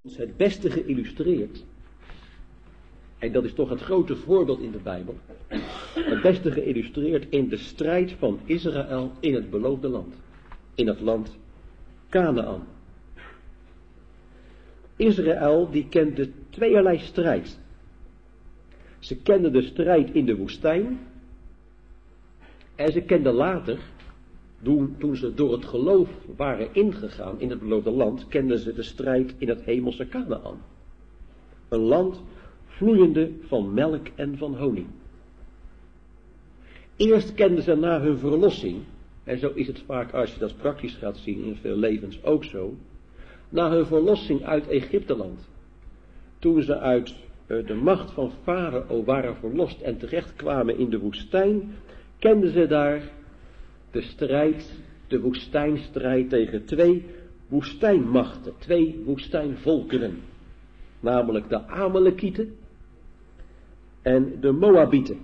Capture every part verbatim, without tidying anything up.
ons het beste geïllustreerd, en dat is toch het grote voorbeeld in de Bijbel, het beste geïllustreerd in de strijd van Israël in het beloofde land, in het land Kanaän. Israël die kende tweeërlei strijd. Ze kenden de strijd in de woestijn en ze kenden later, toen, toen ze door het geloof waren ingegaan in het beloofde land, kenden ze de strijd in het hemelse Kanaän. Een land vloeiende van melk en van honing. Eerst kenden ze na hun verlossing, en zo is het vaak als je dat praktisch gaat zien in veel levens ook zo, na hun verlossing uit Egypteland, toen ze uit de macht van Farao waren verlost en terechtkwamen in de woestijn, kenden ze daar de strijd, de woestijnstrijd tegen twee woestijnmachten, twee woestijnvolkeren, namelijk de Amalekieten en de Moabieten.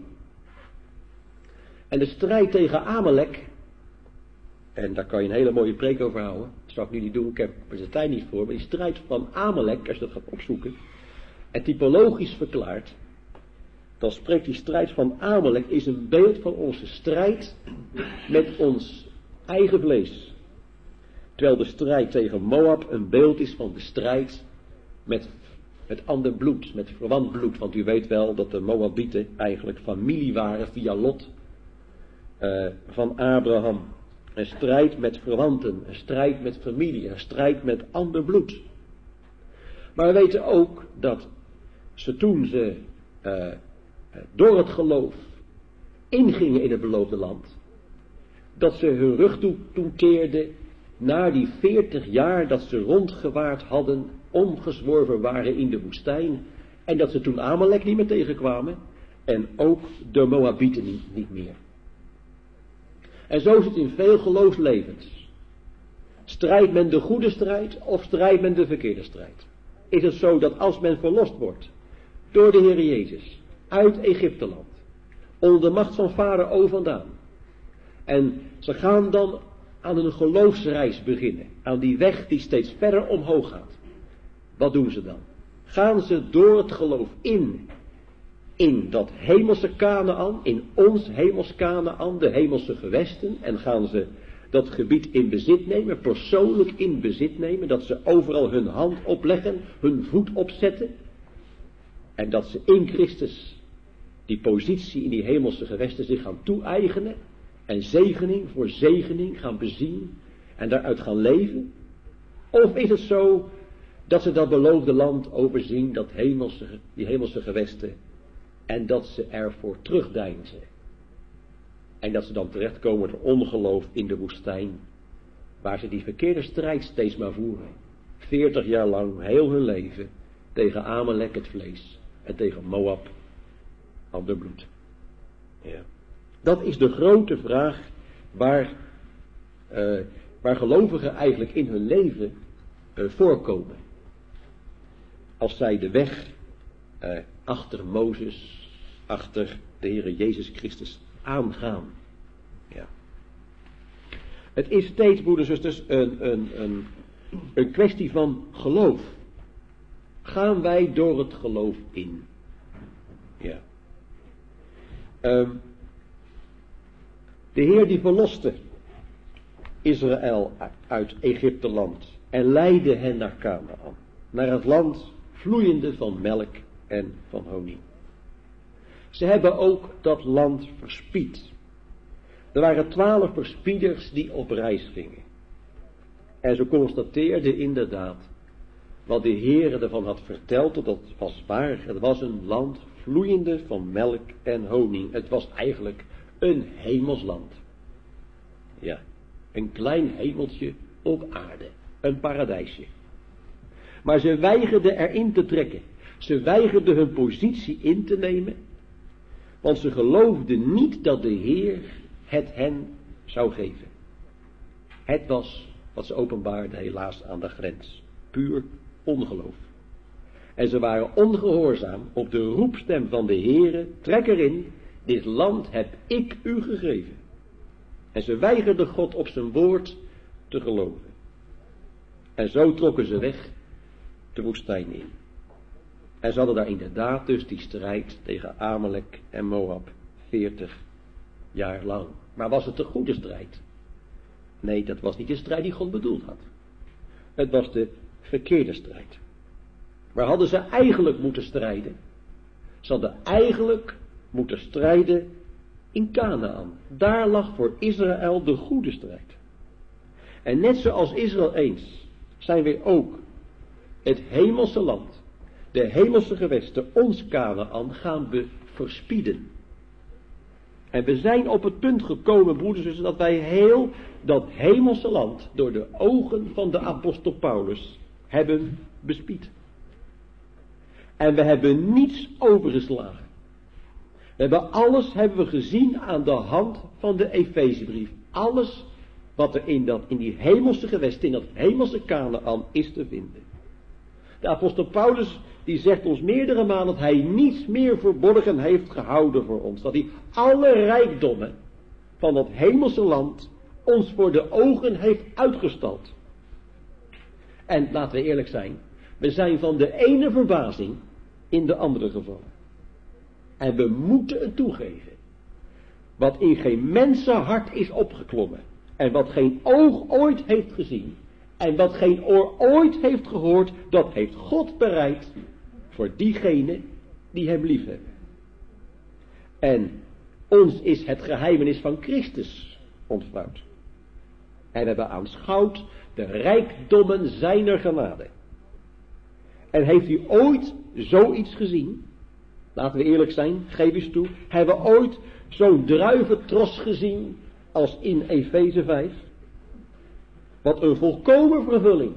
En de strijd tegen Amalek, en daar kan je een hele mooie preek over houden, dat zal ik nu niet doen, ik heb er de tijd niet voor, maar die strijd van Amalek, als je dat gaat opzoeken, en typologisch verklaart, dan spreekt die strijd van Amalek is een beeld van onze strijd met ons eigen vlees. Terwijl de strijd tegen Moab een beeld is van de strijd met het ander bloed, met verwant bloed. Want u weet wel dat de Moabieten eigenlijk familie waren via Lot uh, van Abraham. Een strijd met verwanten, een strijd met familie, een strijd met ander bloed. Maar we weten ook dat ze toen ze uh, door het geloof ingingen in het beloofde land, dat ze hun rug toe, toekeerden naar die veertig jaar dat ze rondgewaard hadden, omgezworven waren in de woestijn, en dat ze toen Amalek niet meer tegenkwamen en ook de Moabieten niet, niet meer. En zo is het in veel geloofslevens. Strijdt men de goede strijd of strijdt men de verkeerde strijd? Is het zo dat als men verlost wordt door de Heer Jezus uit Egypteland, onder de macht van Farao vandaan, en ze gaan dan aan een geloofsreis beginnen, aan die weg die steeds verder omhoog gaat. Wat doen ze dan? Gaan ze door het geloof in, in dat hemelse Kanaän, in ons hemels Kanaän, de hemelse gewesten, en gaan ze dat gebied in bezit nemen, persoonlijk in bezit nemen, dat ze overal hun hand opleggen, hun voet opzetten, en dat ze in Christus die positie in die hemelse gewesten zich gaan toe-eigenen, en zegening voor zegening gaan bezien en daaruit gaan leven? Of is het zo dat ze dat beloofde land overzien, dat hemelse, die hemelse gewesten, en dat ze ervoor terugdeinzen? En dat ze dan terechtkomen door ongeloof in de woestijn, waar ze die verkeerde strijd steeds maar voeren. Veertig jaar lang, heel hun leven, tegen Amalek het vlees en tegen Moab ander bloed. Ja. Dat is de grote vraag waar, uh, waar gelovigen eigenlijk in hun leven uh, voorkomen. Als zij de weg uh, achter Mozes, achter de Heere Jezus Christus aangaan. Ja. Het is steeds, broeders en zusters, een, een, een, een kwestie van geloof. Gaan wij door het geloof in? Ja. Um, de Heer die verloste Israël uit Egypteland en leidde hen naar Kanaän, naar het land vloeiende van melk en van honing. Ze hebben ook dat land verspied. Er waren twaalf verspieders die op reis gingen. En ze constateerden inderdaad wat de Heer ervan had verteld, dat het was waar. Het was een land vloeiende van melk en honing. Het was eigenlijk een hemelsland. Ja, een klein hemeltje op aarde. Een paradijsje. Maar ze weigerden erin te trekken. Ze weigerden hun positie in te nemen. Want ze geloofden niet dat de Heer het hen zou geven. Het was, wat ze openbaarden, helaas aan de grens. Puur ongeloof. En ze waren ongehoorzaam op de roepstem van de Heere. Trek erin, dit land heb ik u gegeven. En ze weigerden God op zijn woord te geloven. En zo trokken ze weg de woestijn in. En ze hadden daar inderdaad dus die strijd tegen Amalek en Moab veertig jaar lang. Maar was het de goede strijd? Nee, dat was niet de strijd die God bedoeld had. Het was de verkeerde strijd. Waar hadden ze eigenlijk moeten strijden? Ze hadden eigenlijk moeten strijden in Kanaan. Daar lag voor Israël de goede strijd. En net zoals Israël eens, zijn wij ook het hemelse land, de hemelse gewesten, ons Kanaan, gaan we verspieden. En we zijn op het punt gekomen, broeders en zussen, dat wij heel dat hemelse land door de ogen van de apostel Paulus hebben bespied. En we hebben niets overgeslagen. We hebben alles hebben we gezien aan de hand van de Efezebrief. Alles wat er in, dat, in die hemelse gewesten, in dat hemelse Kanaan is te vinden. De apostel Paulus die zegt ons meerdere malen dat hij niets meer verborgen heeft gehouden voor ons. Dat hij alle rijkdommen van dat hemelse land ons voor de ogen heeft uitgestald. En laten we eerlijk zijn, we zijn van de ene verbazing in de andere gevallen. En we moeten het toegeven. Wat in geen mensenhart is opgeklommen. En wat geen oog ooit heeft gezien. En wat geen oor ooit heeft gehoord. Dat heeft God bereid voor diegenen die hem lief hebben. En ons is het geheimenis van Christus ontvouwd. En we hebben aanschouwd de rijkdommen zijner genade. En heeft u ooit zoiets gezien? Laten we eerlijk zijn, geef eens toe. Hebben we ooit zo'n druiventros gezien als in Efeze vijf? Wat een volkomen vervulling.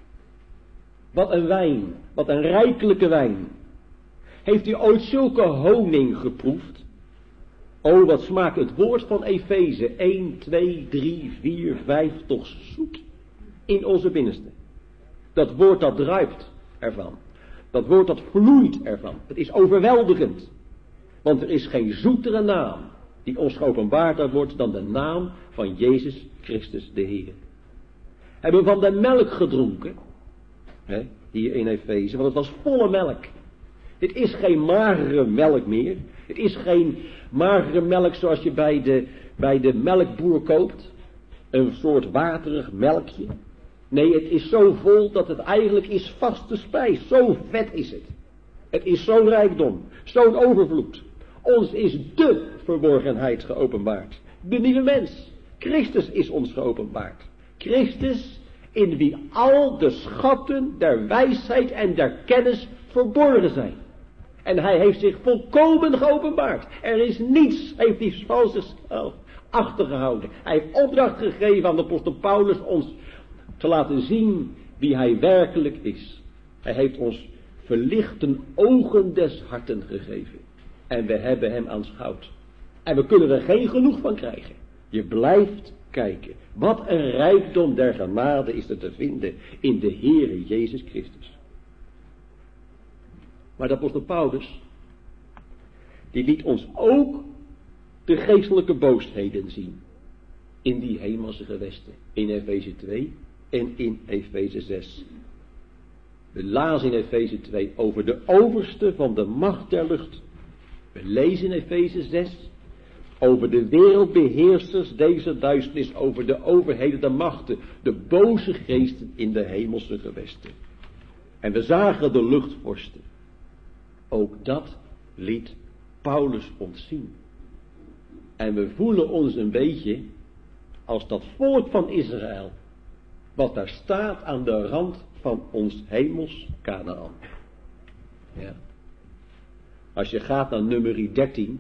Wat een wijn. Wat een rijkelijke wijn. Heeft u ooit zulke honing geproefd? O, wat smaakt het woord van Efeze één, twee, drie, vier, vijf toch zoet in onze binnenste. Dat woord dat druipt ervan. Dat woord dat vloeit ervan. Het is overweldigend. Want er is geen zoetere naam die ons geopenbaard wordt dan de naam van Jezus Christus de Heer. Hebben we van de melk gedronken. Hè, hier in Efeze. Want het was volle melk. Dit is geen magere melk meer. Het is geen magere melk zoals je bij de, bij de melkboer koopt. Een soort waterig melkje. Nee, het is zo vol dat het eigenlijk is vaste spijs. Zo vet is het. Het is zo'n rijkdom. Zo'n overvloed. Ons is de verborgenheid geopenbaard. De nieuwe mens. Christus is ons geopenbaard. Christus in wie al de schatten der wijsheid en der kennis verborgen zijn. En hij heeft zich volkomen geopenbaard. Er is niets, heeft hij van zichzelf achtergehouden. Hij heeft opdracht gegeven aan de apostel Paulus ons te laten zien wie hij werkelijk is. Hij heeft ons verlichte ogen des harten gegeven. En we hebben hem aanschouwd. En we kunnen er geen genoeg van krijgen. Je blijft kijken. Wat een rijkdom der genade is er te vinden in de Heere Jezus Christus. Maar de apostel Paulus, die liet ons ook de geestelijke boosheden zien. In die hemelse gewesten. In Efeze twee en in Efeze zes. We lazen in Efeze twee over de overste van de macht der lucht. We lezen in Efeze zes over de wereldbeheersers deze duisternis, over de overheden, de machten, de boze geesten in de hemelse gewesten. En we zagen de luchtvorsten. Ook dat liet Paulus ons zien. En we voelen ons een beetje als dat volk van Israël, wat daar staat aan de rand van ons hemels Kanaan. Ja. Als je gaat naar nummer dertien,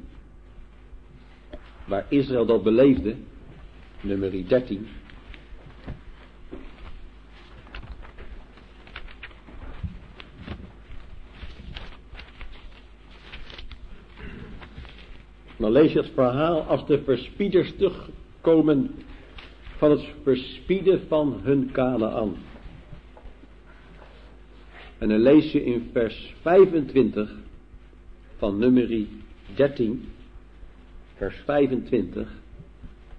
waar Israël dat beleefde, nummer dertien. Dan lees je het verhaal als de verspieders terugkomen van het verspieden van hun Kanaan. En dan lees je in vers vijfentwintig van nummer dertien, vers vijfentwintig.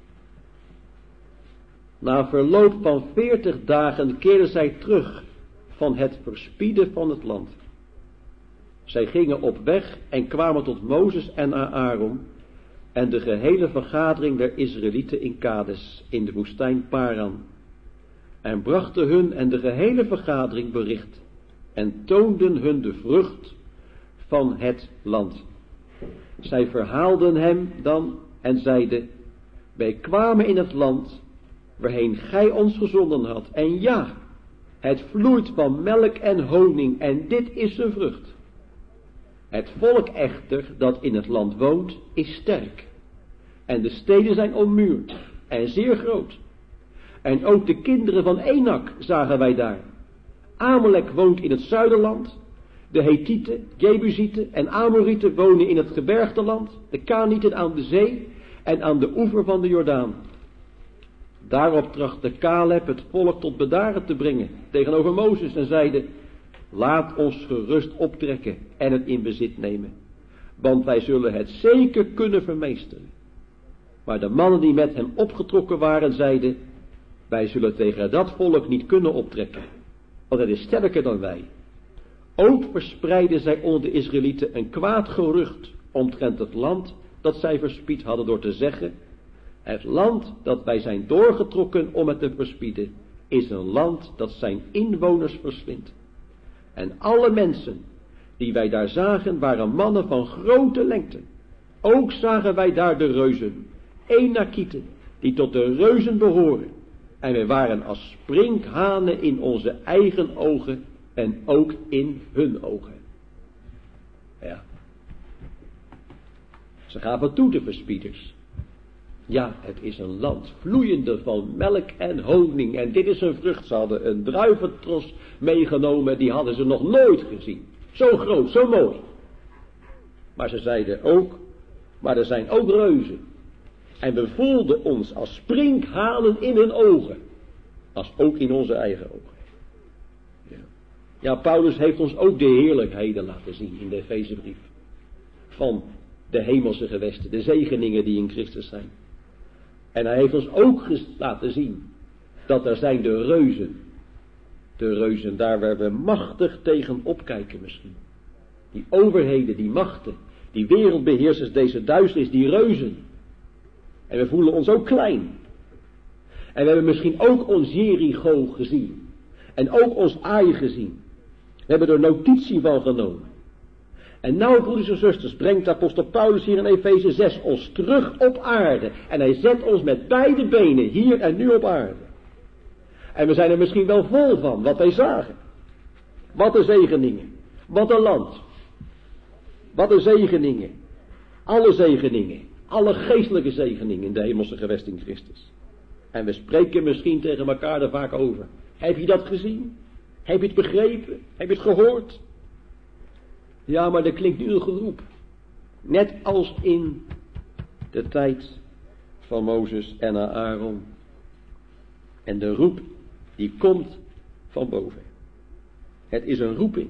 Na verloop van veertig dagen keerden zij terug van het verspieden van het land. Zij gingen op weg en kwamen tot Mozes en Aaron en de gehele vergadering der Israëlieten in Kades, in de woestijn Paran, en brachten hun en de gehele vergadering bericht en toonden hun de vrucht van het land. Zij verhaalden hem dan en zeiden: wij kwamen in het land waarheen gij ons gezonden had, en ja, het vloeit van melk en honing, en dit is zijn vrucht. Het volk echter dat in het land woont is sterk, en de steden zijn ommuurd en zeer groot. En ook de kinderen van Enak zagen wij daar. Amalek woont in het zuiderland, de Hethieten, Jebusieten en Amorieten wonen in het gebergteland, de Kanieten aan de zee en aan de oever van de Jordaan. Daarop trachtte Caleb het volk tot bedaren te brengen tegenover Mozes en zeide: laat ons gerust optrekken en het in bezit nemen, want wij zullen het zeker kunnen vermeesteren. Maar de mannen die met hem opgetrokken waren zeiden: wij zullen tegen dat volk niet kunnen optrekken, want het is sterker dan wij. Ook verspreidden zij onder de Israëlieten een kwaad gerucht omtrent het land dat zij verspied hadden door te zeggen: het land dat wij zijn doorgetrokken om het te verspieden is een land dat zijn inwoners verslindt. En alle mensen die wij daar zagen waren mannen van grote lengte. Ook zagen wij daar de reuzen, Enakieten, die tot de reuzen behoren. En wij waren als sprinkhanen in onze eigen ogen en ook in hun ogen. Ja. Ze gaven toe, de verspieders. Ja, het is een land vloeiende van melk en honing. En dit is een vrucht. Ze hadden een druiventros meegenomen. Die hadden ze nog nooit gezien. Zo groot, zo mooi. Maar ze zeiden ook, maar er zijn ook reuzen. En we voelden ons als sprinkhanen in hun ogen. Als ook in onze eigen ogen. Ja, ja, Paulus heeft ons ook de heerlijkheden laten zien in de Efezebrief. Van de hemelse gewesten, de zegeningen die in Christus zijn. En hij heeft ons ook laten zien dat er zijn de reuzen. De reuzen daar waar we machtig tegen opkijken misschien. Die overheden, die machten, die wereldbeheersers, deze duisternis, die reuzen. En we voelen ons ook klein. En we hebben misschien ook ons Jericho gezien. En ook ons Ai gezien. We hebben er notitie van genomen. En nou, broeders en zusters, brengt apostel Paulus hier in Efeze zes ons terug op aarde. En hij zet ons met beide benen hier en nu op aarde. En we zijn er misschien wel vol van, wat wij zagen. Wat een zegeningen. Wat een land. Wat een zegeningen. Alle zegeningen. Alle geestelijke zegeningen in de hemelse gewest in Christus. En we spreken misschien tegen elkaar er vaak over. Heb je dat gezien? Heb je het begrepen? Heb je het gehoord? Ja, maar er klinkt nu een geroep. Net als in de tijd van Mozes en Aaron. En de roep die komt van boven. Het is een roeping.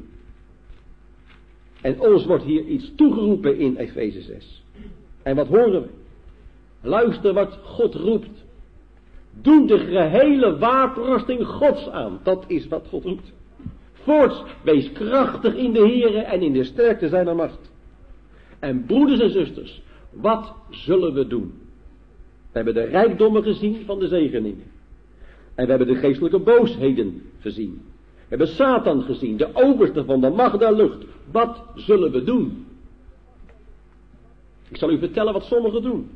En ons wordt hier iets toegeroepen in Efeze zes. En wat horen we? Luister wat God roept. Doe de gehele wapenrusting Gods aan. Dat is wat God roept. Voorts, wees krachtig in de Here en in de sterkte zijner macht. En broeders en zusters, wat zullen we doen? We hebben de rijkdommen gezien van de zegeningen. En we hebben de geestelijke boosheden gezien. We hebben Satan gezien, de overste van de macht der lucht. Wat zullen we doen? Ik zal u vertellen wat sommigen doen.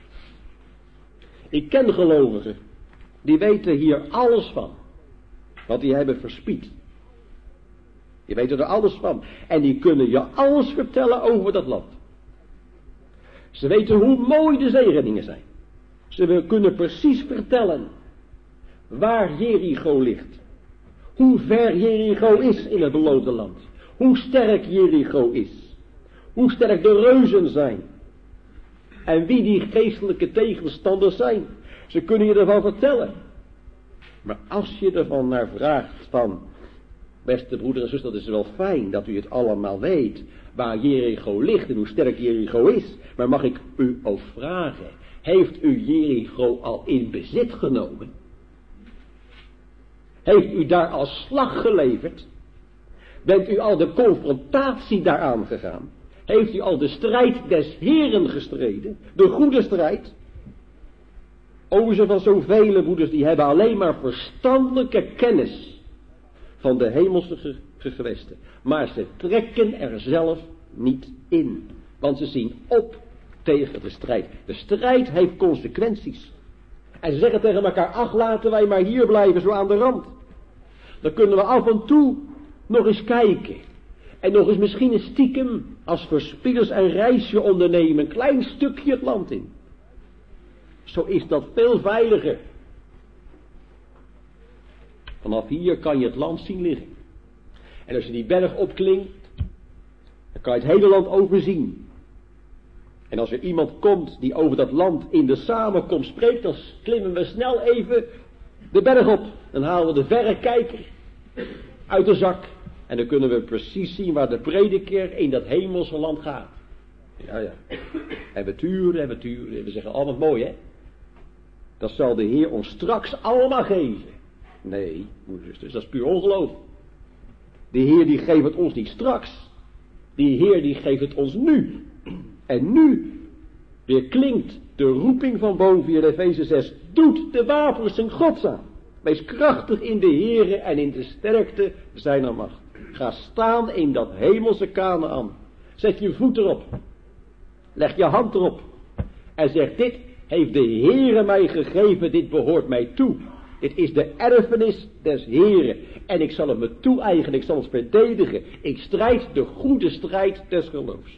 Ik ken gelovigen, die weten hier alles van. Want die hebben verspied. Die weten er alles van. En die kunnen je alles vertellen over dat land. Ze weten hoe mooi de zegeningen zijn. Ze kunnen precies vertellen waar Jericho ligt. Hoe ver Jericho is in het beloofde land. Hoe sterk Jericho is. Hoe sterk de reuzen zijn. En wie die geestelijke tegenstanders zijn. Ze kunnen je ervan vertellen. Maar als je ervan naar vraagt van, beste broeder en zus, dat is wel fijn dat u het allemaal weet, waar Jericho ligt en hoe sterk Jericho is. Maar mag ik u ook vragen, heeft u Jericho al in bezit genomen? Heeft u daar als slag geleverd? Bent u al de confrontatie daaraan gegaan? Heeft u al de strijd des Heeren gestreden? De goede strijd? O, zo van zoveel broeders, die hebben alleen maar verstandelijke kennis van de hemelse ge- gewesten. Maar ze trekken er zelf niet in. Want ze zien op tegen de strijd. De strijd heeft consequenties. En ze zeggen tegen elkaar, ach, laten wij maar hier blijven, zo aan de rand. Dan kunnen we af en toe nog eens kijken. En nog eens misschien een stiekem als verspieders een reisje ondernemen. Een klein stukje het land in. Zo is dat veel veiliger. Vanaf hier kan je het land zien liggen. En als je die berg opklimt, dan kan je het hele land overzien. En als er iemand komt die over dat land in de samenkomst spreekt, dan klimmen we snel even de berg op. Dan halen we de verrekijker uit de zak. En dan kunnen we precies zien waar de prediker in dat hemelse land gaat. Ja, ja. En we turen en we turen. En we zeggen, oh wat mooi hè. Dat zal de Heer ons straks allemaal geven. Nee, moeders, dus dat is puur ongeloof. De Heer die geeft het ons niet straks. Die Heer die geeft het ons nu. En nu weer klinkt de roeping van boven in Efeze zes. Doet de wapenrusting Gods aan. Wees krachtig in de Heere en in de sterkte zijner macht. Ga staan in dat hemelse Kanaan. Zet je voet erop. Leg je hand erop. En zeg, dit heeft de Heere mij gegeven, dit behoort mij toe. Dit is de erfenis des Heeren. En ik zal het me toe-eigenen, ik zal het verdedigen. Ik strijd de goede strijd des geloofs.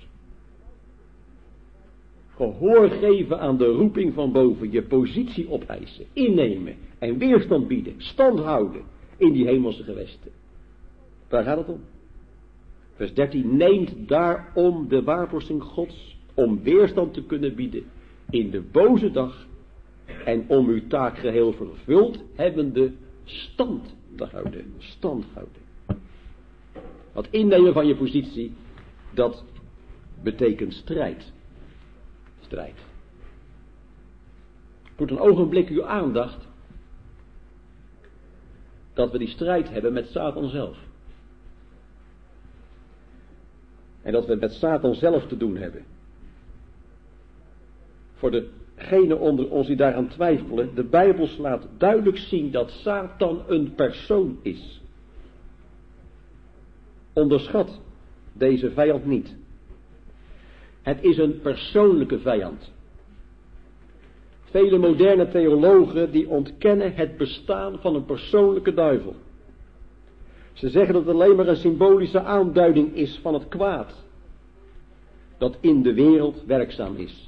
Gehoor geven aan de roeping van boven, je positie opeisen, innemen en weerstand bieden, stand houden in die hemelse gewesten. Waar gaat het om? Vers dertien, neemt daarom de wapenrusting Gods om weerstand te kunnen bieden in de boze dag en om uw taak geheel vervuld hebbende stand te houden. Stand houden. Wat innemen van je positie, dat betekent strijd. Strijd. Voert een ogenblik uw aandacht dat we die strijd hebben met Satan zelf. En dat we het met Satan zelf te doen hebben. Voor degenen onder ons die daaraan twijfelen, de Bijbel laat duidelijk zien dat Satan een persoon is. Onderschat deze vijand niet. Het is een persoonlijke vijand. Vele moderne theologen die ontkennen het bestaan van een persoonlijke duivel. Ze zeggen dat het alleen maar een symbolische aanduiding is van het kwaad dat in de wereld werkzaam is.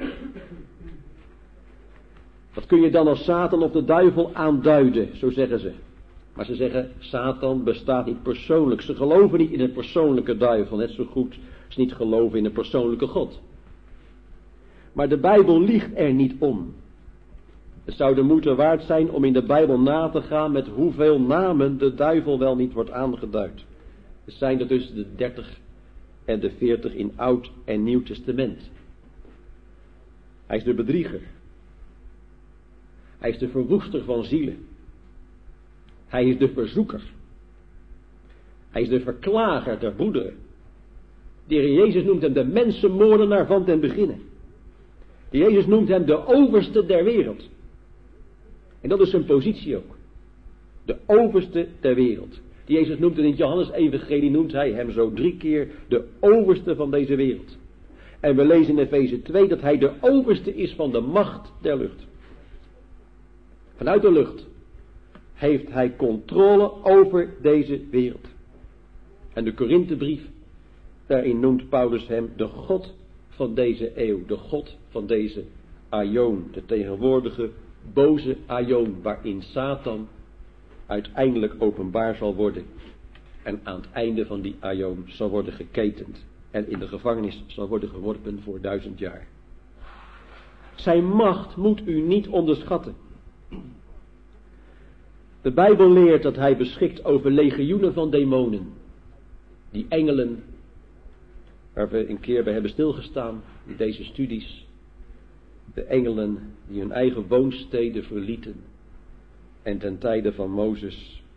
Dat kun je dan als Satan of de duivel aanduiden, zo zeggen ze. Maar ze zeggen, Satan bestaat niet persoonlijk. Ze geloven niet in een persoonlijke duivel, net zo goed als ze niet geloven in een persoonlijke God. Maar de Bijbel liegt er niet om. Het zou de moeite waard zijn om in de Bijbel na te gaan met hoeveel namen de duivel wel niet wordt aangeduid. Het zijn er tussen de dertig en de veertig in Oud en Nieuw Testament. Hij is de bedrieger. Hij is de verwoester van zielen. Hij is de verzoeker. Hij is de verklager der broederen. De Heer Jezus noemt hem de mensenmoordenaar van den beginnen. De Jezus noemt hem de overste der wereld. En dat is zijn positie ook. De overste der wereld. Die Jezus noemt in het Johannes-evangelie, noemt hij hem zo drie keer de overste van deze wereld. En we lezen in Efeze twee dat hij de overste is van de macht der lucht. Vanuit de lucht heeft hij controle over deze wereld. En de Korinthebrief, daarin noemt Paulus hem de God van deze eeuw. De God van deze aion. De tegenwoordige boze aion waarin Satan uiteindelijk openbaar zal worden. En aan het einde van die aion zal worden geketend. En in de gevangenis zal worden geworpen voor duizend jaar. Zijn macht moet u niet onderschatten. De Bijbel leert dat hij beschikt over legioenen van demonen. Die engelen, waar we een keer bij hebben stilgestaan in deze studies. De engelen die hun eigen woonsteden verlieten. En ten tijde van Mozes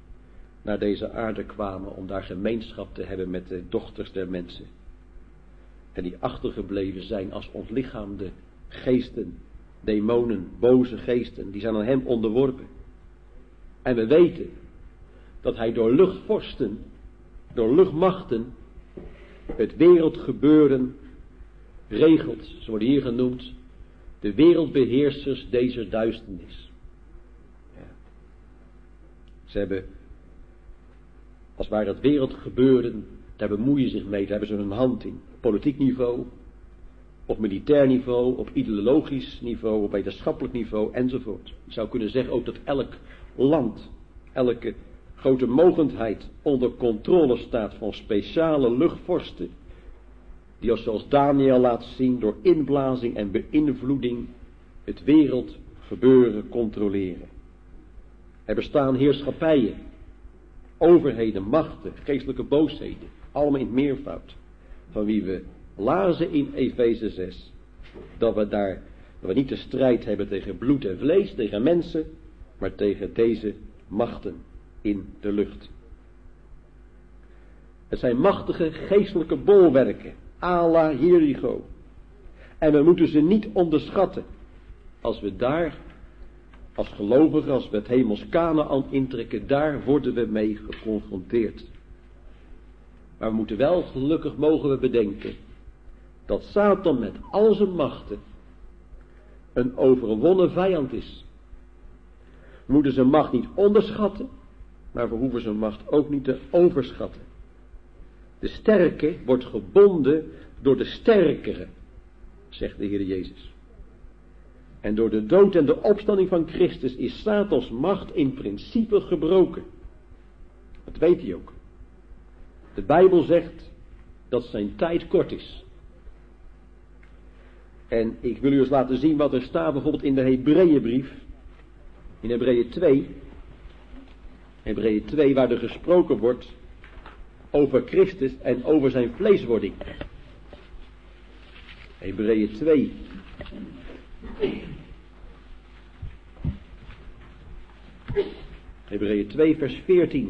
naar deze aarde kwamen om daar gemeenschap te hebben met de dochters der mensen. En die achtergebleven zijn als ontlichaamde geesten, demonen, boze geesten, die zijn aan hem onderworpen. En we weten dat hij door luchtvorsten, door luchtmachten, het wereldgebeuren regelt. Ze worden hier genoemd de wereldbeheersers deze duisternis. Ja. Ze hebben, als het ware het wereldgebeuren, daar bemoeien zich mee, daar hebben ze hun hand in. Op politiek niveau, op militair niveau, op ideologisch niveau, op wetenschappelijk niveau enzovoort. Je zou kunnen zeggen ook dat elk land, elke grote mogendheid onder controle staat van speciale luchtvorsten, die als zoals Daniel laat zien door inblazing en beïnvloeding het wereldgebeuren controleren. Er bestaan heerschappijen, overheden, machten, geestelijke boosheden, allemaal in het meervoud, van wie we lazen in Efeze zes, dat we daar, dat we niet de strijd hebben tegen bloed en vlees, tegen mensen, maar tegen deze machten in de lucht. Het zijn machtige geestelijke bolwerken, à la Jericho. En we moeten ze niet onderschatten. Als we daar, als gelovigen, als we het hemels Kanaan intrekken, daar worden we mee geconfronteerd. Maar we moeten wel, gelukkig mogen we bedenken, dat Satan met al zijn machten een overwonnen vijand is. We moeten zijn macht niet onderschatten, maar we hoeven zijn macht ook niet te overschatten. De sterke wordt gebonden door de sterkere, zegt de Heer Jezus. En door de dood en de opstanding van Christus is Satans macht in principe gebroken. Dat weet hij ook. De Bijbel zegt dat zijn tijd kort is. En ik wil u eens laten zien wat er staat bijvoorbeeld in de Hebreeënbrief. In Hebreeën twee. Hebreeën twee, waar er gesproken wordt over Christus en over zijn vleeswording. Hebreeën twee. Hebreeën twee vers veertien.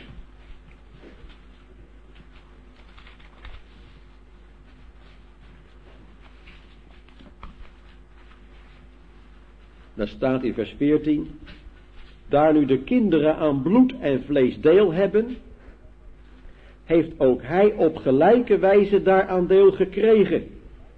Daar staat in vers veertien. Daar nu de kinderen aan bloed en vlees deel hebben, heeft ook hij op gelijke wijze daaraan deel gekregen.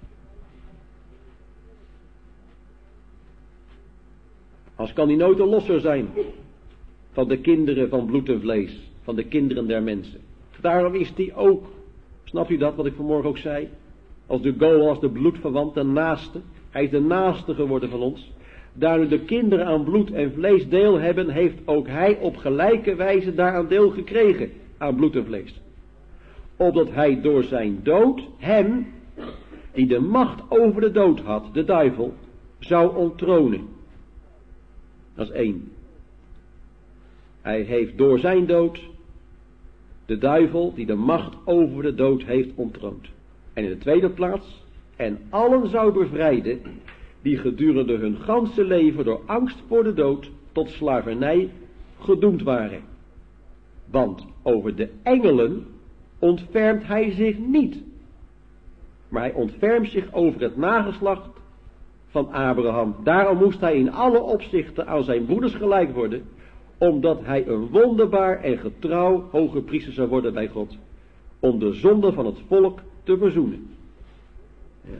Als kan hij nooit een losser zijn van de kinderen van bloed en vlees, van de kinderen der mensen. Daarom is hij ook, snapt u dat wat ik vanmorgen ook zei, als de goal, als de bloedverwant, de naaste. Hij is de naaste geworden van ons. Daar nu de kinderen aan bloed en vlees deel hebben, heeft ook hij op gelijke wijze daaraan deel gekregen, aan bloed en vlees. Opdat hij door zijn dood hem, die de macht over de dood had, de duivel, zou onttronen. Dat is één. Hij heeft door zijn dood de duivel, die de macht over de dood heeft, ontroond. En in de tweede plaats, en allen zou bevrijden, die gedurende hun ganse leven door angst voor de dood tot slavernij gedoemd waren. Want over de engelen ontfermt hij zich niet, maar hij ontfermt zich over het nageslacht van Abraham. Daarom moest hij in alle opzichten aan zijn broeders gelijk worden, omdat hij een wonderbaar en getrouw hoge priester zou worden bij God, om de zonde van het volk te verzoenen. Ja.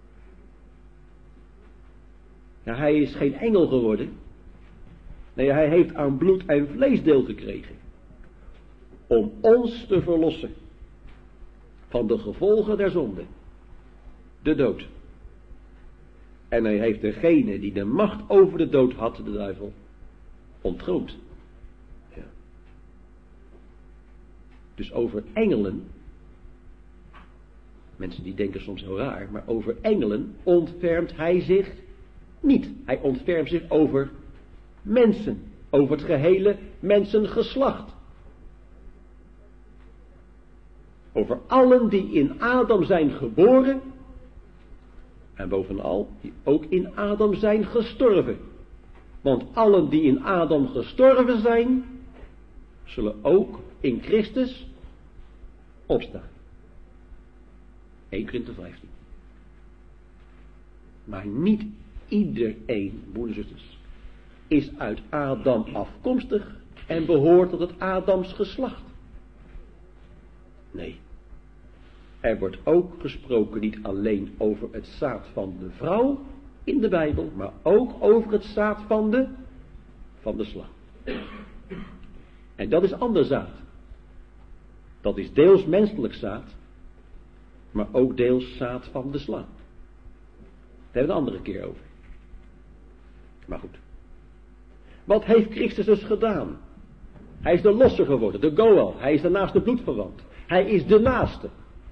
Ja, hij is geen engel geworden. Nee, hij heeft aan bloed en vlees deel gekregen, om ons te verlossen van de gevolgen der zonde, de dood. En hij heeft degene die de macht over de dood had, de duivel, ontroond. Ja. Dus over engelen, mensen die denken soms heel raar, maar over engelen ontfermt hij zich niet. Hij ontfermt zich over mensen, over het gehele mensengeslacht. Over allen die in Adam zijn geboren, en bovenal die ook in Adam zijn gestorven. Want allen die in Adam gestorven zijn, zullen ook in Christus opstaan. Eerste Korinthe vijftien. Maar niet iedereen, broeders en zusters, is uit Adam afkomstig en behoort tot het Adams geslacht. Nee. Er wordt ook gesproken niet alleen over het zaad van de vrouw in de Bijbel, maar ook over het zaad van de, van de slang. En dat is ander zaad. Dat is deels menselijk zaad, maar ook deels zaad van de slang. Daar hebben we een andere keer over. Maar goed. Wat heeft Christus dus gedaan? Hij is de losser geworden, de Goel. Hij is de naaste bloedverwant. Hij is de naaste.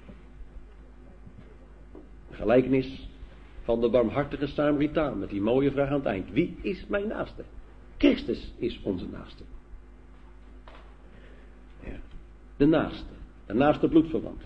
De gelijkenis van de barmhartige Samaritaan met die mooie vraag aan het eind. Wie is mijn naaste? Christus is onze naaste. Ja. De naaste. De naaste bloedverwant.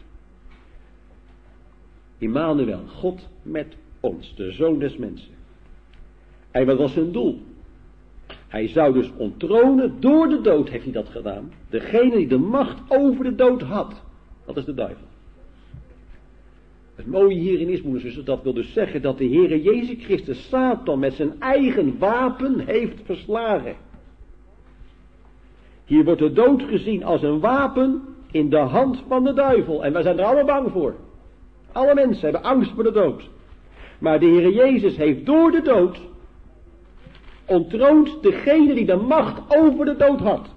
Immanuel, God met ons, de Zoon des mensen. En wat was zijn doel? Hij zou dus onttronen, door de dood heeft hij dat gedaan, degene die de macht over de dood had. Dat is de duivel. Het mooie hierin is, moeders en zusters, dat wil dus zeggen dat de Heere Jezus Christus Satan met zijn eigen wapen heeft verslagen. Hier wordt de dood gezien als een wapen in de hand van de duivel. En wij zijn er allemaal bang voor. Alle mensen hebben angst voor de dood. Maar de Heere Jezus heeft door de dood ontroond degene die de macht over de dood had.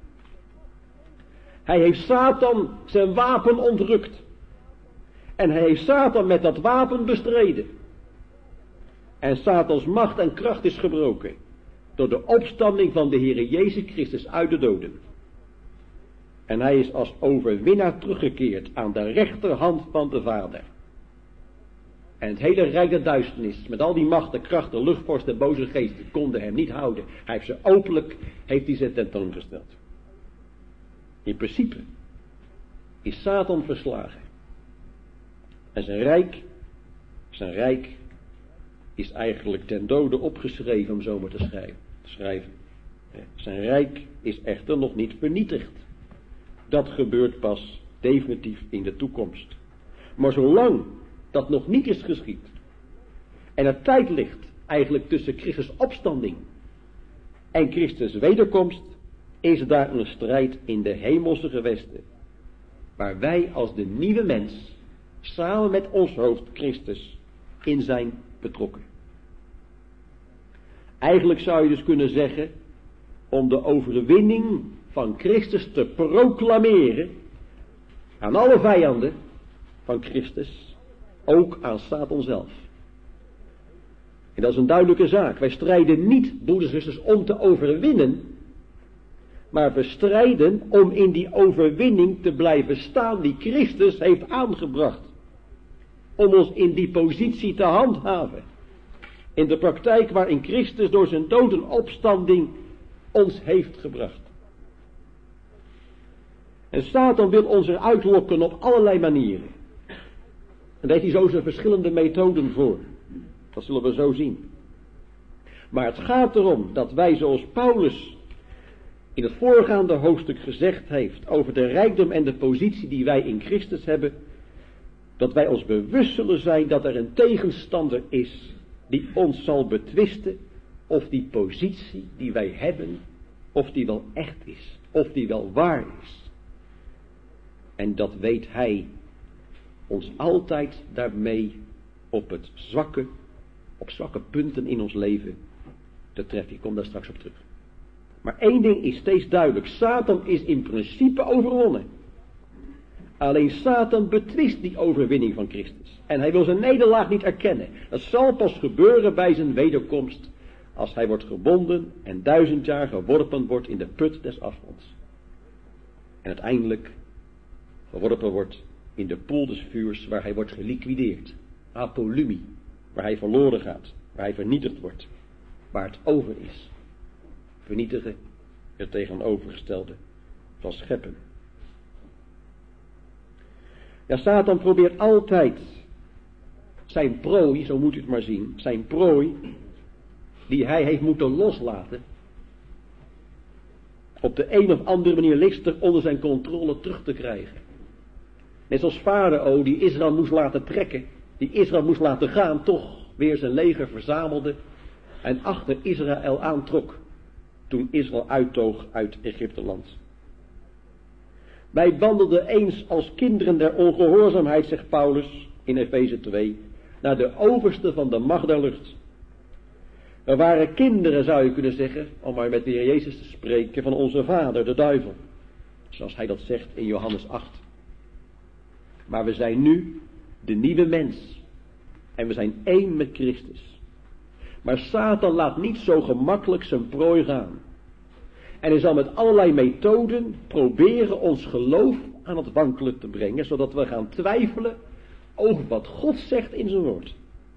Hij heeft Satan zijn wapen ontrukt. En hij heeft Satan met dat wapen bestreden. En Satans macht en kracht is gebroken door de opstanding van de Heere Jezus Christus uit de doden. En hij is als overwinnaar teruggekeerd aan de rechterhand van de Vader. En het hele rijk der duisternis, met al die macht, de kracht, de luchtvorst, de boze geesten, konden hem niet houden. Hij heeft ze openlijk, heeft hij ze tentoongesteld. In principe is Satan verslagen. En zijn rijk, zijn rijk is eigenlijk ten dode opgeschreven, om zo maar te schrijven. Te schrijven. Zijn rijk is echter nog niet vernietigd. Dat gebeurt pas definitief in de toekomst. Maar zolang dat nog niet is geschied, en er tijd ligt eigenlijk tussen Christus opstanding en Christus wederkomst, is daar een strijd in de hemelse gewesten, waar wij als de nieuwe mens samen met ons hoofd Christus in zijn betrokken. Eigenlijk zou je dus kunnen zeggen, om de overwinning van Christus te proclameren aan alle vijanden van Christus, ook aan Satan zelf. En dat is een duidelijke zaak. Wij strijden niet, broeders en zusters, om te overwinnen, maar we strijden om in die overwinning te blijven staan die Christus heeft aangebracht. Om ons in die positie te handhaven. In de praktijk waarin Christus door zijn dood en opstanding ons heeft gebracht. En Satan wil ons eruit lokken op allerlei manieren. En daar heeft hij zo zijn verschillende methoden voor. Dat zullen we zo zien. Maar het gaat erom dat wij, zoals Paulus in het voorgaande hoofdstuk gezegd heeft over de rijkdom en de positie die wij in Christus hebben, dat wij ons bewust zullen zijn dat er een tegenstander is die ons zal betwisten of die positie die wij hebben, of die wel echt is, of die wel waar is. En dat weet hij ons altijd daarmee op het zwakke, op zwakke punten in ons leven te treffen. Ik kom daar straks op terug. Maar één ding is steeds duidelijk. Satan is in principe overwonnen. Alleen Satan betwist die overwinning van Christus. En hij wil zijn nederlaag niet erkennen. Dat zal pas gebeuren bij zijn wederkomst, als hij wordt gebonden en duizend jaar geworpen wordt in de put des afgronds. En uiteindelijk geworpen wordt in de poel des vuurs, waar hij wordt geliquideerd. Apolumi, waar hij verloren gaat, waar hij vernietigd wordt, waar het over is. Vernietigen, het tegenovergestelde van scheppen. Ja, Satan probeert altijd zijn prooi, zo moet u het maar zien, zijn prooi, die hij heeft moeten loslaten, op de een of andere manier listig onder zijn controle terug te krijgen. Net zoals Farao die Israël moest laten trekken, die Israël moest laten gaan, toch weer zijn leger verzamelde en achter Israël aantrok toen Israël uittoog uit Egypteland. Wij wandelden eens als kinderen der ongehoorzaamheid, zegt Paulus in Efeze twee, naar de overste van de macht der lucht. We waren kinderen, zou je kunnen zeggen, om maar met de Heer Jezus te spreken, van onze vader, de duivel. Zoals hij dat zegt in Johannes acht. Maar we zijn nu de nieuwe mens. En we zijn één met Christus. Maar Satan laat niet zo gemakkelijk zijn prooi gaan. En hij zal met allerlei methoden proberen ons geloof aan het wankelen te brengen, zodat we gaan twijfelen over wat God zegt in zijn woord.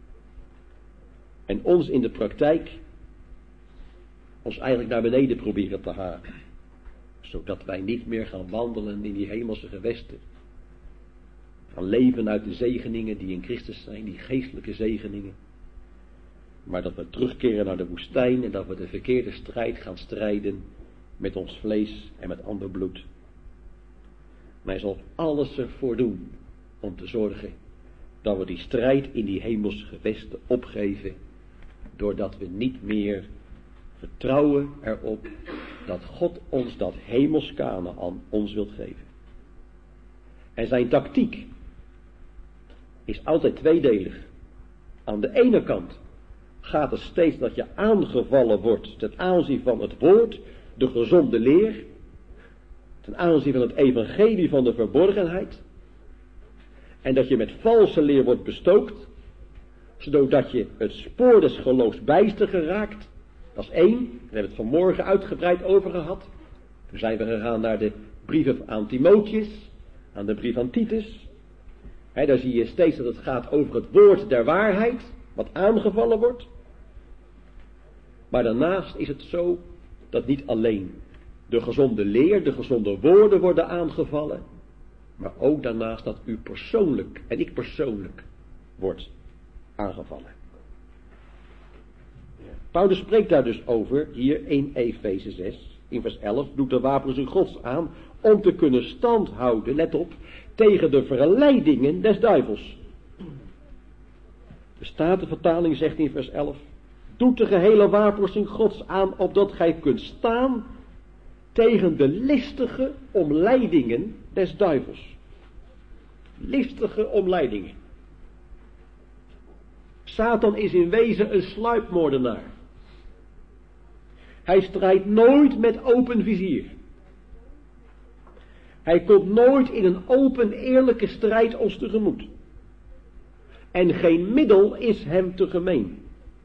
En ons in de praktijk ons eigenlijk naar beneden proberen te halen. Zodat wij niet meer gaan wandelen in die hemelse gewesten. Gaan leven uit de zegeningen die in Christus zijn, die geestelijke zegeningen. Maar dat we terugkeren naar de woestijn en dat we de verkeerde strijd gaan strijden met ons vlees en met ander bloed. Maar hij zal alles ervoor doen om te zorgen dat we die strijd in die hemelse gewesten opgeven, doordat we niet meer vertrouwen erop dat God ons dat hemels Kanaan ons wilt geven. En zijn tactiek is altijd tweedelig. Aan de ene kant gaat het steeds dat je aangevallen wordt ten aanzien van het woord, de gezonde leer, ten aanzien van het evangelie van de verborgenheid, en dat je met valse leer wordt bestookt, zodat je het spoor des geloofs bijster geraakt. Dat is één, we hebben het vanmorgen uitgebreid over gehad. Toen zijn we gegaan naar de brieven aan Timotheus, aan de brief aan Titus. He, daar zie je steeds dat het gaat over het woord der waarheid, wat aangevallen wordt. Maar daarnaast is het zo dat niet alleen de gezonde leer, de gezonde woorden worden aangevallen, maar ook daarnaast dat u persoonlijk en ik persoonlijk wordt aangevallen. Paulus spreekt daar dus over, hier in Efeze zes, in vers elf, doet de wapens in Gods aan, om te kunnen standhouden, let op, tegen de verleidingen des duivels. De Statenvertaling zegt in vers elf, doet de gehele wapenrusting Gods aan, opdat gij kunt staan tegen de listige omleidingen des duivels. Listige omleidingen. Satan is in wezen een sluipmoordenaar. Hij strijdt nooit met open vizier. Hij komt nooit in een open eerlijke strijd ons tegemoet. En geen middel is hem te gemeen.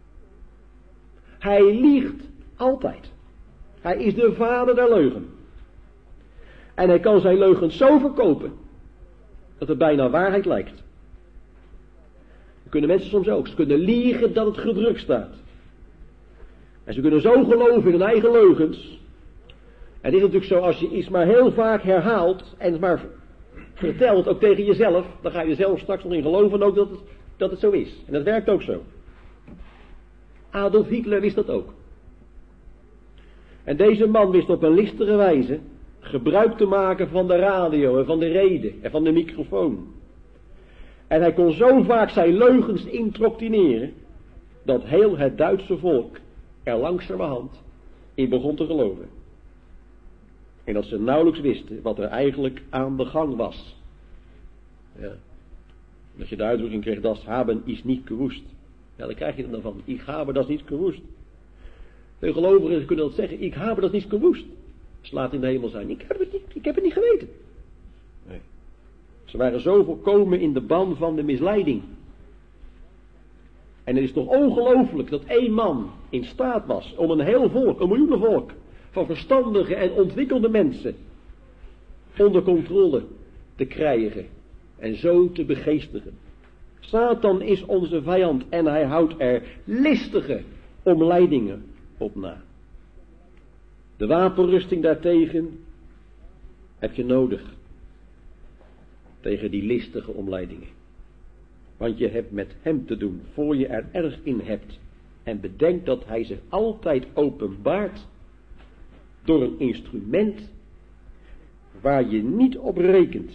Hij liegt altijd. Hij is de vader der leugen. En hij kan zijn leugens zo verkopen dat het bijna waarheid lijkt. Dat kunnen mensen soms ook. Ze kunnen liegen dat het gedrukt staat. En ze kunnen zo geloven in hun eigen leugens. En het is natuurlijk zo, als je iets maar heel vaak herhaalt en het maar vertelt, ook tegen jezelf, dan ga je zelf straks nog in geloven ook dat het, dat het zo is. En dat werkt ook zo. Adolf Hitler wist dat ook. En deze man wist op een listige wijze gebruik te maken van de radio en van de rede en van de microfoon. En hij kon zo vaak zijn leugens indoctrineren, dat heel het Duitse volk er langzamerhand in begon te geloven. En dat ze nauwelijks wisten wat er eigenlijk aan de gang was. Ja. Dat je de uitdrukking kreeg, das haben is niet gewoest. Ja, dan krijg je dan van, ik habe das niet gewoest. De gelovigen kunnen dat zeggen, ik habe das niet gewoest. Slaat in de hemel zijn, ik heb het niet, ik heb het niet geweten. Nee. Ze waren zo volkomen in de ban van de misleiding. En het is toch ongelooflijk dat één man in staat was om een heel volk, een miljoenenvolk van verstandige en ontwikkelde mensen onder controle te krijgen en zo te begeestigen. Satan is onze vijand en hij houdt er listige omleidingen op na. De wapenrusting daartegen heb je nodig. Tegen die listige omleidingen. Want je hebt met hem te doen, voor je er erg in hebt. En bedenk dat hij zich altijd openbaart. door een instrument waar je niet op rekent.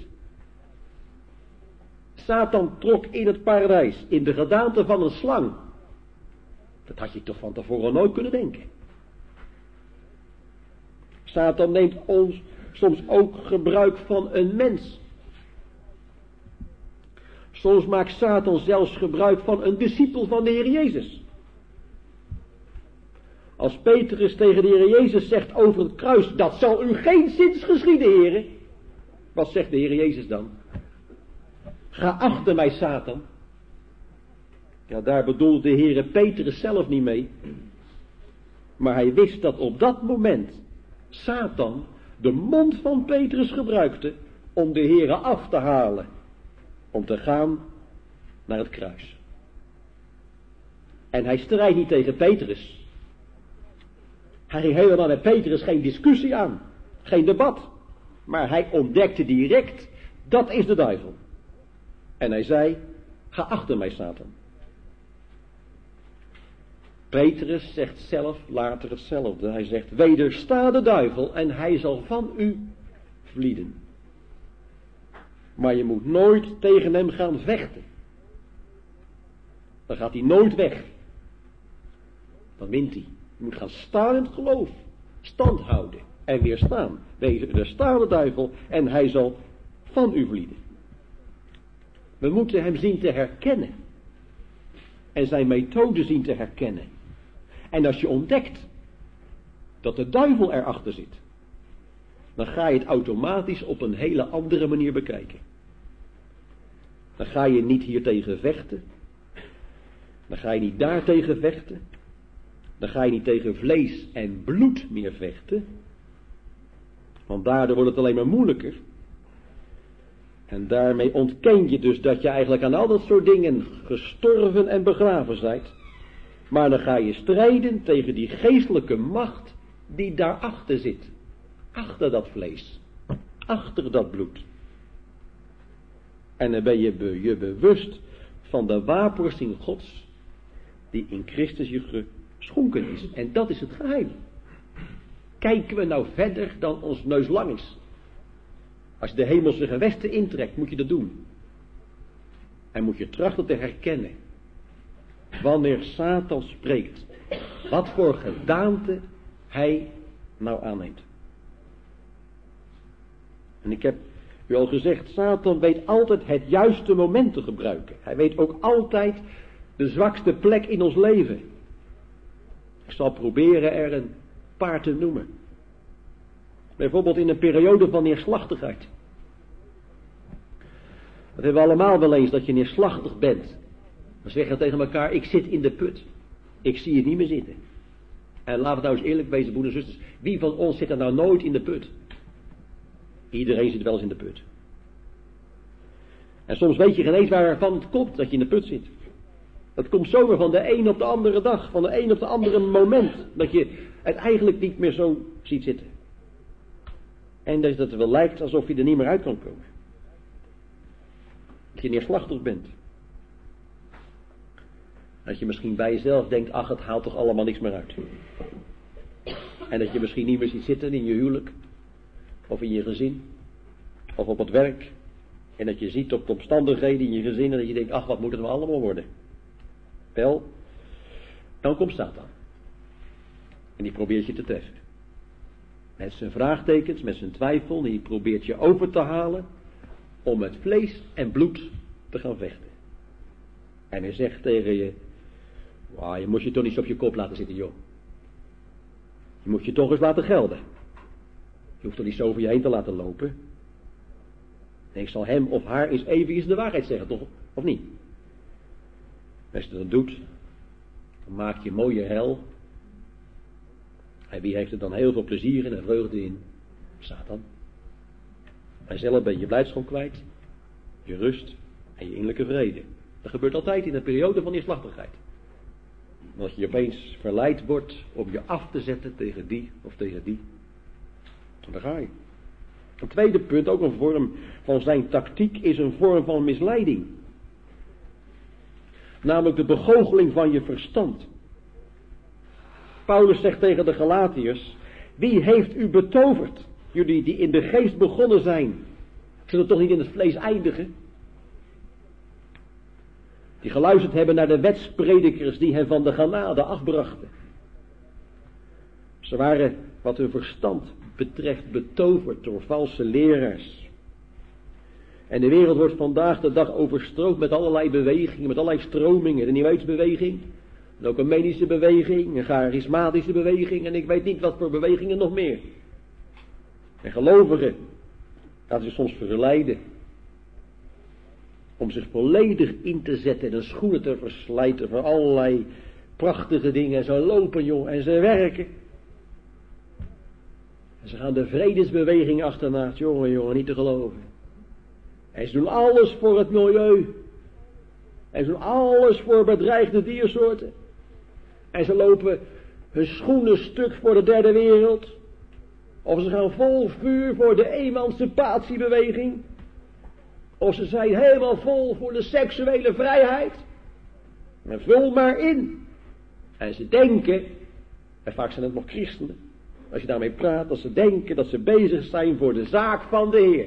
Satan trok in het paradijs in de gedaante van een slang. Dat had je toch van tevoren nooit kunnen denken. Satan neemt ons soms ook gebruik van een mens. Soms maakt Satan zelfs gebruik van een discipel van de Heer Jezus. Als Petrus tegen de Heer Jezus zegt over het kruis, dat zal u geen zins geschieden, heren. Wat zegt de Heer Jezus dan? Ga achter mij, Satan. Ja, daar bedoelde de Heere Petrus zelf niet mee. Maar hij wist dat op dat moment Satan de mond van Petrus gebruikte om de Heere af te halen. Om te gaan naar het kruis. En hij strijdt niet tegen Petrus. Hij ging helemaal met Petrus geen discussie aan. Geen debat. Maar hij ontdekte direct, dat is de duivel. En hij zei, ga achter mij, Satan. Petrus zegt zelf later hetzelfde. Hij zegt, wedersta de duivel en hij zal van u vlieden. Maar je moet nooit tegen hem gaan vechten. Dan gaat hij nooit weg. Dan wint hij. Je moet gaan staan in het geloof. Stand houden en weerstaan. Wedersta de duivel en hij zal van u vlieden. We moeten hem zien te herkennen. En zijn methode zien te herkennen. En als je ontdekt dat de duivel erachter zit, dan ga je het automatisch op een hele andere manier bekijken. Dan ga je niet hier tegen vechten. Dan ga je niet daar tegen vechten. Dan ga je niet tegen vlees en bloed meer vechten. Want daardoor wordt het alleen maar moeilijker. En daarmee ontken je dus dat je eigenlijk aan al dat soort dingen gestorven en begraven zijt. Maar dan ga je strijden tegen die geestelijke macht die daarachter zit. Achter dat vlees. Achter dat bloed. En dan ben je be, je bewust van de wapenrusting Gods die in Christus je geschonken is. En dat is het geheim. Kijken we nou verder dan ons neus lang is. Als je de hemelse gewesten intrekt, moet je dat doen. En moet je trachten te herkennen. Wanneer Satan spreekt. Wat voor gedaante hij nou aanneemt. En ik heb u al gezegd, Satan weet altijd het juiste moment te gebruiken. Hij weet ook altijd de zwakste plek in ons leven. Ik zal proberen er een paar te noemen. Bijvoorbeeld in een periode van neerslachtigheid. Dat hebben we allemaal wel eens, dat je neerslachtig bent. Dan zeggen we tegen elkaar, ik zit in de put. Ik zie het niet meer zitten. En laten we nou eens eerlijk wezen, broeders en zusters. Wie van ons zit er nou nooit in de put? Iedereen zit wel eens in de put. En soms weet je geen eens waarvan het komt dat je in de put zit. Dat komt zomaar van de een op de andere dag, van de een op de andere moment. Dat je het eigenlijk niet meer zo ziet zitten. En dat het wel lijkt alsof je er niet meer uit kan komen. Dat je neerslachtig bent. Dat je misschien bij jezelf denkt, ach, het haalt toch allemaal niks meer uit. En dat je misschien niet meer ziet zitten in je huwelijk. Of in je gezin. Of op het werk. En dat je ziet op de omstandigheden in je gezin. En dat je denkt, ach, wat moet het nou allemaal worden. Wel, dan komt Satan. En die probeert je te treffen. Met zijn vraagtekens, met zijn twijfel. Die probeert je over te halen. Om met vlees en bloed te gaan vechten. En hij zegt tegen je. Wow, je moet je toch niet zo op je kop laten zitten, joh. Je moet je toch eens laten gelden. Je hoeft er niet zo over je heen te laten lopen. Nee, ik zal hem of haar eens even eens de waarheid zeggen, toch? Of niet? Als je dat doet, dan maak je een mooie hel. En wie heeft er dan heel veel plezier in en vreugde in? Satan. En zelf ben je blijdschap kwijt, je rust en je innerlijke vrede. Dat gebeurt altijd in een periode van neerslachtigheid. Dat je opeens verleid wordt om je af te zetten tegen die of tegen die. En daar ga je. Een tweede punt, ook een vorm van zijn tactiek, is een vorm van misleiding. Namelijk de begoocheling van je verstand. Paulus zegt tegen de Galatiërs, Wie heeft u betoverd? Jullie die in de geest begonnen zijn, zullen toch niet in het vlees eindigen? Die geluisterd hebben naar de wetspredikers die hen van de genade afbrachten. Ze waren wat hun verstand betreft betoverd door valse leraars. En de wereld wordt vandaag de dag overstroomd met allerlei bewegingen, met allerlei stromingen. De nieuwheidsbeweging, en ook een medische beweging, een charismatische beweging en ik weet niet wat voor bewegingen nog meer. En gelovigen laten zich soms verleiden om zich volledig in te zetten en hun schoenen te verslijten voor allerlei prachtige dingen. En ze lopen, jong, en ze werken. En ze gaan de vredesbeweging achterna, jongen, jongen, niet te geloven. En ze doen alles voor het milieu. En ze doen alles voor bedreigde diersoorten. En ze lopen hun schoenen stuk voor de derde wereld. Of ze gaan vol vuur voor de emancipatiebeweging. Of ze zijn helemaal vol voor de seksuele vrijheid. En vul maar in. En ze denken, en vaak zijn het nog christenen, als je daarmee praat, dat ze denken dat ze bezig zijn voor de zaak van de Heer.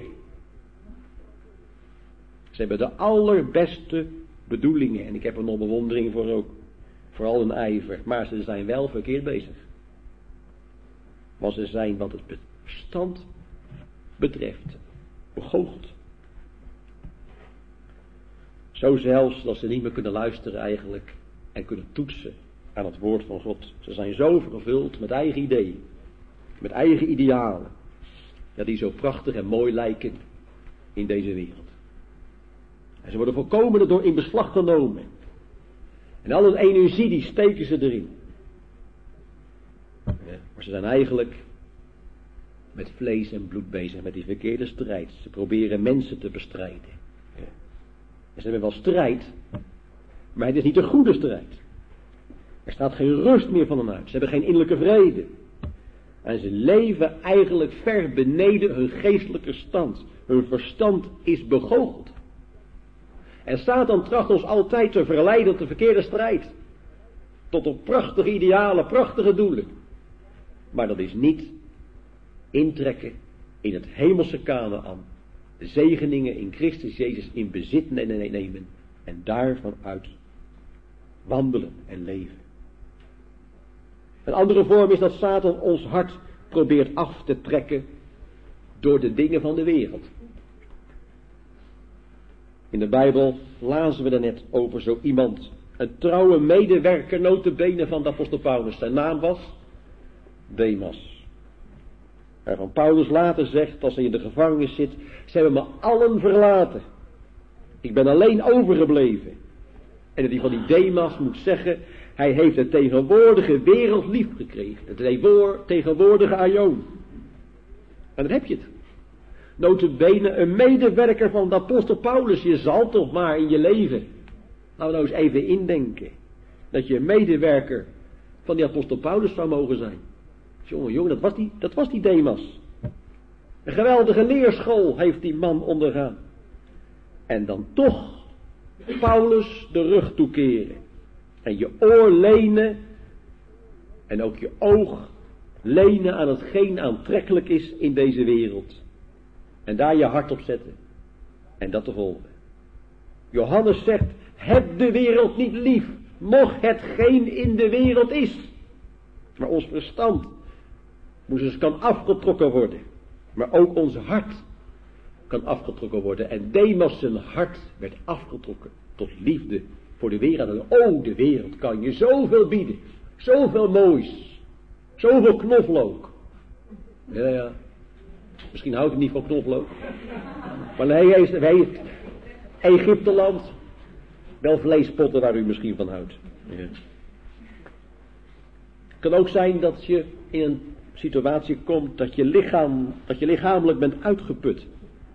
Ze hebben de allerbeste bedoelingen en ik heb er nog bewondering voor ook. Vooral een ijver, maar ze zijn wel verkeerd bezig. Want ze zijn wat het verstand betreft begoocheld. Zo zelfs dat ze niet meer kunnen luisteren eigenlijk en kunnen toetsen aan het woord van God. Ze zijn zo vervuld met eigen ideeën, met eigen idealen, ja, die zo prachtig en mooi lijken in deze wereld. En ze worden volkomen door in beslag genomen. En al hun energie die steken ze erin. Ja, maar ze zijn eigenlijk met vlees en bloed bezig, met die verkeerde strijd. Ze proberen mensen te bestrijden. Ja. En ze hebben wel strijd, maar het is niet de goede strijd. Er staat geen rust meer van hen uit. Ze hebben geen innerlijke vrede. En ze leven eigenlijk ver beneden hun geestelijke stand. Hun verstand is begoocheld. En Satan tracht ons altijd te verleiden tot de verkeerde strijd. Tot op prachtige idealen, prachtige doelen. Maar dat is niet intrekken in het hemelse Kanaan. De zegeningen in Christus Jezus in bezit nemen. En daarvan uit wandelen en leven. Een andere vorm is dat Satan ons hart probeert af te trekken door de dingen van de wereld. In de Bijbel lazen we er net over zo iemand. Een trouwe medewerker nota bene van de apostel Paulus. Zijn naam was Demas. Waarvan Paulus later zegt, als hij in de gevangenis zit, ze hebben me allen verlaten. Ik ben alleen overgebleven. En dat hij van die Demas moet zeggen, hij heeft de tegenwoordige wereld lief gekregen. Het tegenwoordige aion. En dan heb je het. Nota bene een medewerker van de apostel Paulus. Je zal toch maar in je leven, nou nou eens even indenken, dat je een medewerker van die apostel Paulus zou mogen zijn. Jongen, jongen, dat was die, dat was die Demas. Een geweldige leerschool heeft die man ondergaan. En dan toch Paulus de rug toekeren. En je oor lenen. En ook je oog lenen aan hetgeen aantrekkelijk is in deze wereld. En daar je hart op zetten. En dat te volgen. Johannes zegt, heb de wereld niet lief. Mocht hetgeen in de wereld is. Maar ons verstand moest eens kan afgetrokken worden. Maar ook ons hart kan afgetrokken worden. En Demas zijn hart werd afgetrokken tot liefde voor de wereld. Oh, de wereld kan je zoveel bieden. Zoveel moois. Zoveel knoflook. Ja, ja. Misschien houdt hij niet van knoflook. Maar hij heeft, hij heeft Egypteland. Wel vleespotten waar u misschien van houdt. Ja. Het kan ook zijn dat je in een situatie komt dat je lichaam, dat je lichamelijk bent uitgeput.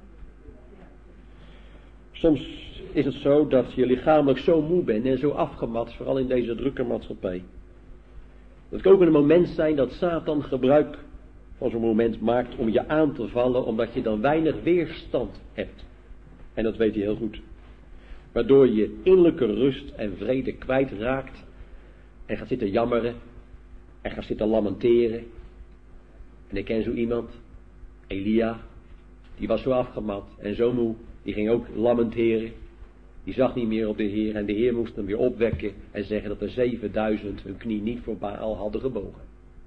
Soms is het zo dat je lichamelijk zo moe bent en zo afgemat, vooral in deze drukke maatschappij. Het kan ook een moment zijn dat Satan gebruik van zo'n moment maakt om je aan te vallen, omdat je dan weinig weerstand hebt. En dat weet hij heel goed. Waardoor je innerlijke rust en vrede kwijtraakt en gaat zitten jammeren en gaat zitten lamenteren En ik ken zo iemand, Elia, die was zo afgemat en zo moe, die ging ook lamenteren. Die zag niet meer op de Heer en de Heer moest hem weer opwekken en zeggen dat er zevenduizend hun knie niet voor Baal hadden gebogen.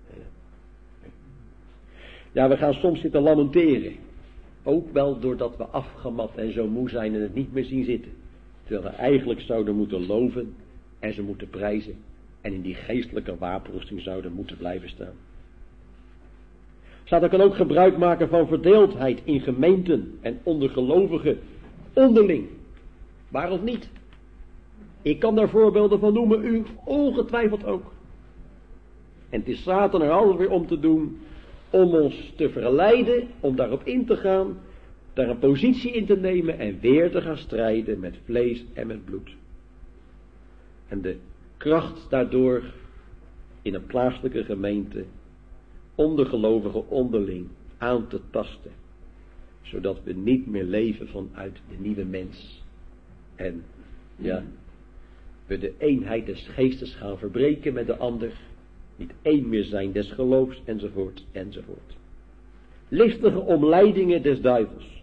Ja, we gaan soms zitten lamenteren. Ook wel doordat we afgemat en zo moe zijn en het niet meer zien zitten. Terwijl we eigenlijk zouden moeten loven en ze moeten prijzen. En in die geestelijke wapenrusting zouden moeten blijven staan. Satan kan ook gebruik maken van verdeeldheid in gemeenten en onder gelovigen onderling. Waarom niet? Ik kan daar voorbeelden van noemen, u ongetwijfeld ook. En het is Satan er altijd weer om te doen, om ons te verleiden, om daarop in te gaan, daar een positie in te nemen en weer te gaan strijden met vlees en met bloed. En de kracht daardoor in een plaatselijke gemeente onder gelovigen onderling aan te tasten, zodat we niet meer leven vanuit de nieuwe mens. En ja, we de eenheid des geestes gaan verbreken met de ander, niet één meer zijn des geloofs, enzovoort, enzovoort. Listige omleidingen des duivels.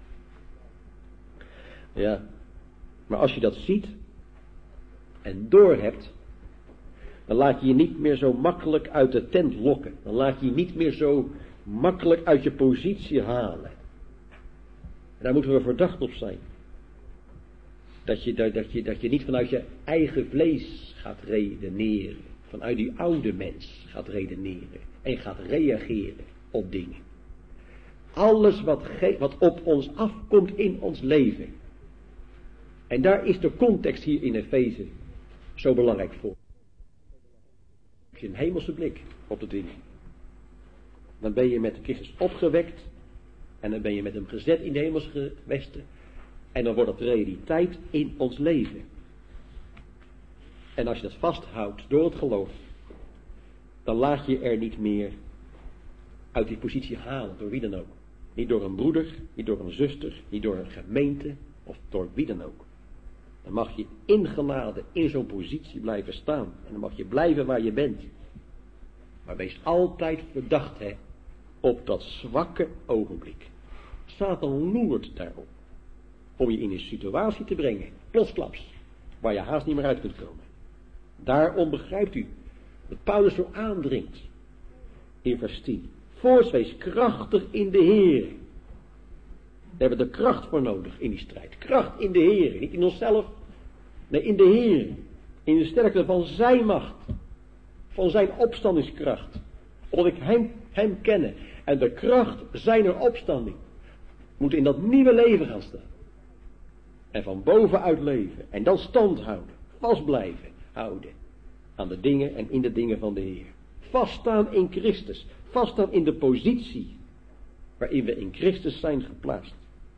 Ja, maar als je dat ziet en doorhebt, dan laat je je niet meer zo makkelijk uit de tent lokken. Dan laat je je niet meer zo makkelijk uit je positie halen. En daar moeten we verdacht op zijn. Dat je, dat, je, dat je niet vanuit je eigen vlees gaat redeneren. Vanuit die oude mens gaat redeneren. En gaat reageren op dingen. Alles wat, ge, wat op ons afkomt in ons leven. En daar is de context hier in Efeze zo belangrijk voor. Heb je een hemelse blik op de dingen. Dan ben je met Christus opgewekt. En dan ben je met hem gezet in de hemelse gewesten. En dan wordt het realiteit in ons leven. En als je dat vasthoudt door het geloof, dan laat je er niet meer uit die positie halen, door wie dan ook. Niet door een broeder, niet door een zuster, niet door een gemeente, of door wie dan ook. Dan mag je in genade in zo'n positie blijven staan. En dan mag je blijven waar je bent. Maar wees altijd verdacht, hè, op dat zwakke ogenblik. Satan loert daarop. Om je in een situatie te brengen, plotsklaps, waar je haast niet meer uit kunt komen. Daarom begrijpt u dat Paulus zo aandringt in vers tien. Voorts wees krachtig in de Heer. Daar hebben we de kracht voor nodig in die strijd. Kracht in de Heer, niet in onszelf, nee in de Heer. In de sterkte van zijn macht, van zijn opstandingskracht. Omdat ik hem, hem kennen en de kracht zijner opstanding moet in dat nieuwe leven gaan staan. En van bovenuit leven. En dan stand houden. Vast blijven houden. Aan de dingen en in de dingen van de Heer. Vaststaan in Christus. Vaststaan in de positie. Waarin we in Christus zijn geplaatst.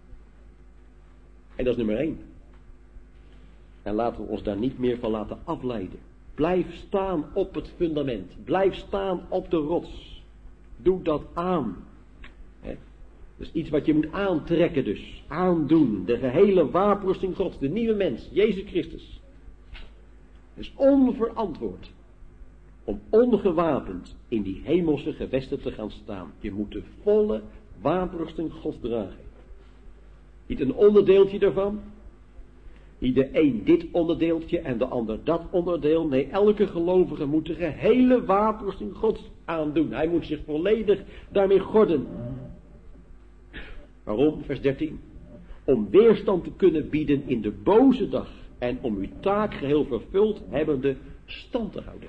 En dat is nummer één. En laten we ons daar niet meer van laten afleiden. Blijf staan op het fundament. Blijf staan op de rots. Doe dat aan. He. Dus iets wat je moet aantrekken dus. Aandoen. De gehele wapenrusting Gods. De nieuwe mens. Jezus Christus. Het is onverantwoord. Om ongewapend in die hemelse gewesten te gaan staan. Je moet de volle wapenrusting Gods dragen. Niet een onderdeeltje daarvan. Niet de een dit onderdeeltje en de ander dat onderdeel. Nee, elke gelovige moet de gehele wapenrusting Gods aandoen. Hij moet zich volledig daarmee gorden. Waarom? Vers dertien. Om weerstand te kunnen bieden in de boze dag. En om uw taak geheel vervuld hebbende stand te houden.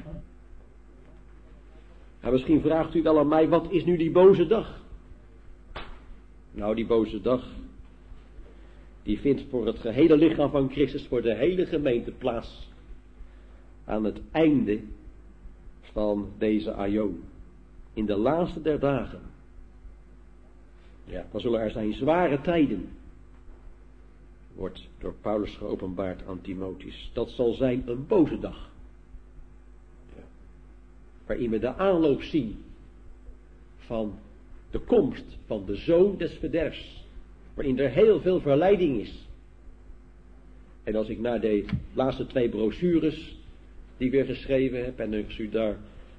Nou, misschien vraagt u wel aan mij, wat is nu die boze dag? Nou, die boze dag, die vindt voor het gehele lichaam van Christus, voor de hele gemeente plaats. Aan het einde van deze aion. In de laatste der dagen. Ja, dan zullen er zijn zware tijden. Wordt door Paulus geopenbaard aan Timotheus. Dat zal zijn een boze dag. Ja. Waarin we de aanloop zien van de komst van de zoon des verderfs. Waarin er heel veel verleiding is. En als ik naar de laatste twee brochures die ik weer geschreven heb, en als u daar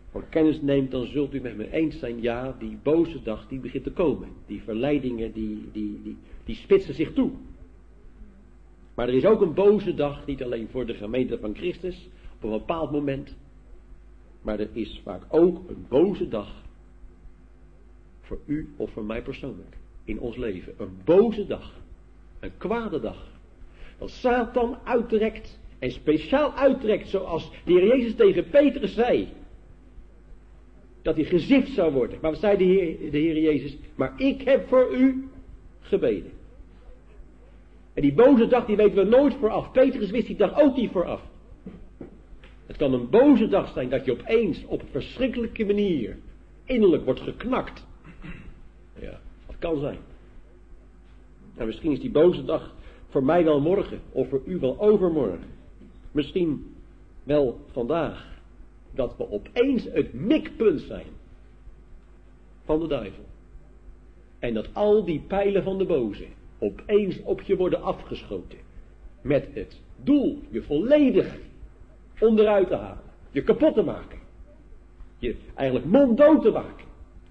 van kennis neemt, dan zult u met me eens zijn, ja, die boze dag die begint te komen. Die verleidingen, die, die, die, die spitsen zich toe. Maar er is ook een boze dag, niet alleen voor de gemeente van Christus, op een bepaald moment, maar er is vaak ook een boze dag voor u of voor mij persoonlijk, in ons leven. Een boze dag, een kwade dag. Dat Satan uittrekt, en speciaal uittrekt, zoals de Heer Jezus tegen Petrus zei, dat hij gezift zou worden. Maar wat zei de Heer, de Heer Jezus? Maar ik heb voor u gebeden. En die boze dag, die weten we nooit vooraf. Petrus wist die dag ook niet vooraf. Het kan een boze dag zijn dat je opeens op een verschrikkelijke manier innerlijk wordt geknakt. Ja, dat kan zijn. En misschien is die boze dag voor mij wel morgen, of voor u wel overmorgen. Misschien wel vandaag. Dat we opeens het mikpunt zijn van de duivel. En dat al die pijlen van de boze opeens op je worden afgeschoten. Met het doel je volledig onderuit te halen. Je kapot te maken. Je eigenlijk monddood te maken.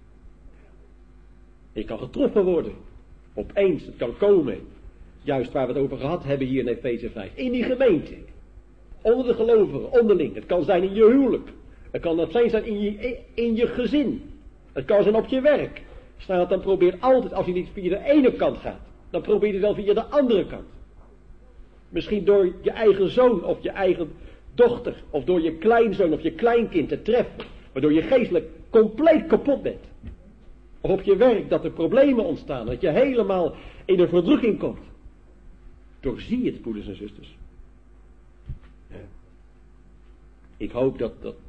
Je kan getroffen worden. Opeens, het kan komen. Juist waar we het over gehad hebben hier in Efeze vijf. In die gemeente. Onder de gelovigen, onderling. Het kan zijn in je huwelijk. Het kan dat zijn in je, in je gezin. Het kan zijn op je werk. Staat dan probeert altijd, als je niet via de ene kant gaat, dan probeer je wel via de andere kant. Misschien door je eigen zoon of je eigen dochter, of door je kleinzoon of je kleinkind te treffen, waardoor je geestelijk compleet kapot bent. Of op je werk dat er problemen ontstaan, dat je helemaal in een verdrukking komt. Doorzie het, broeders en zusters. Ja. Ik hoop dat, dat,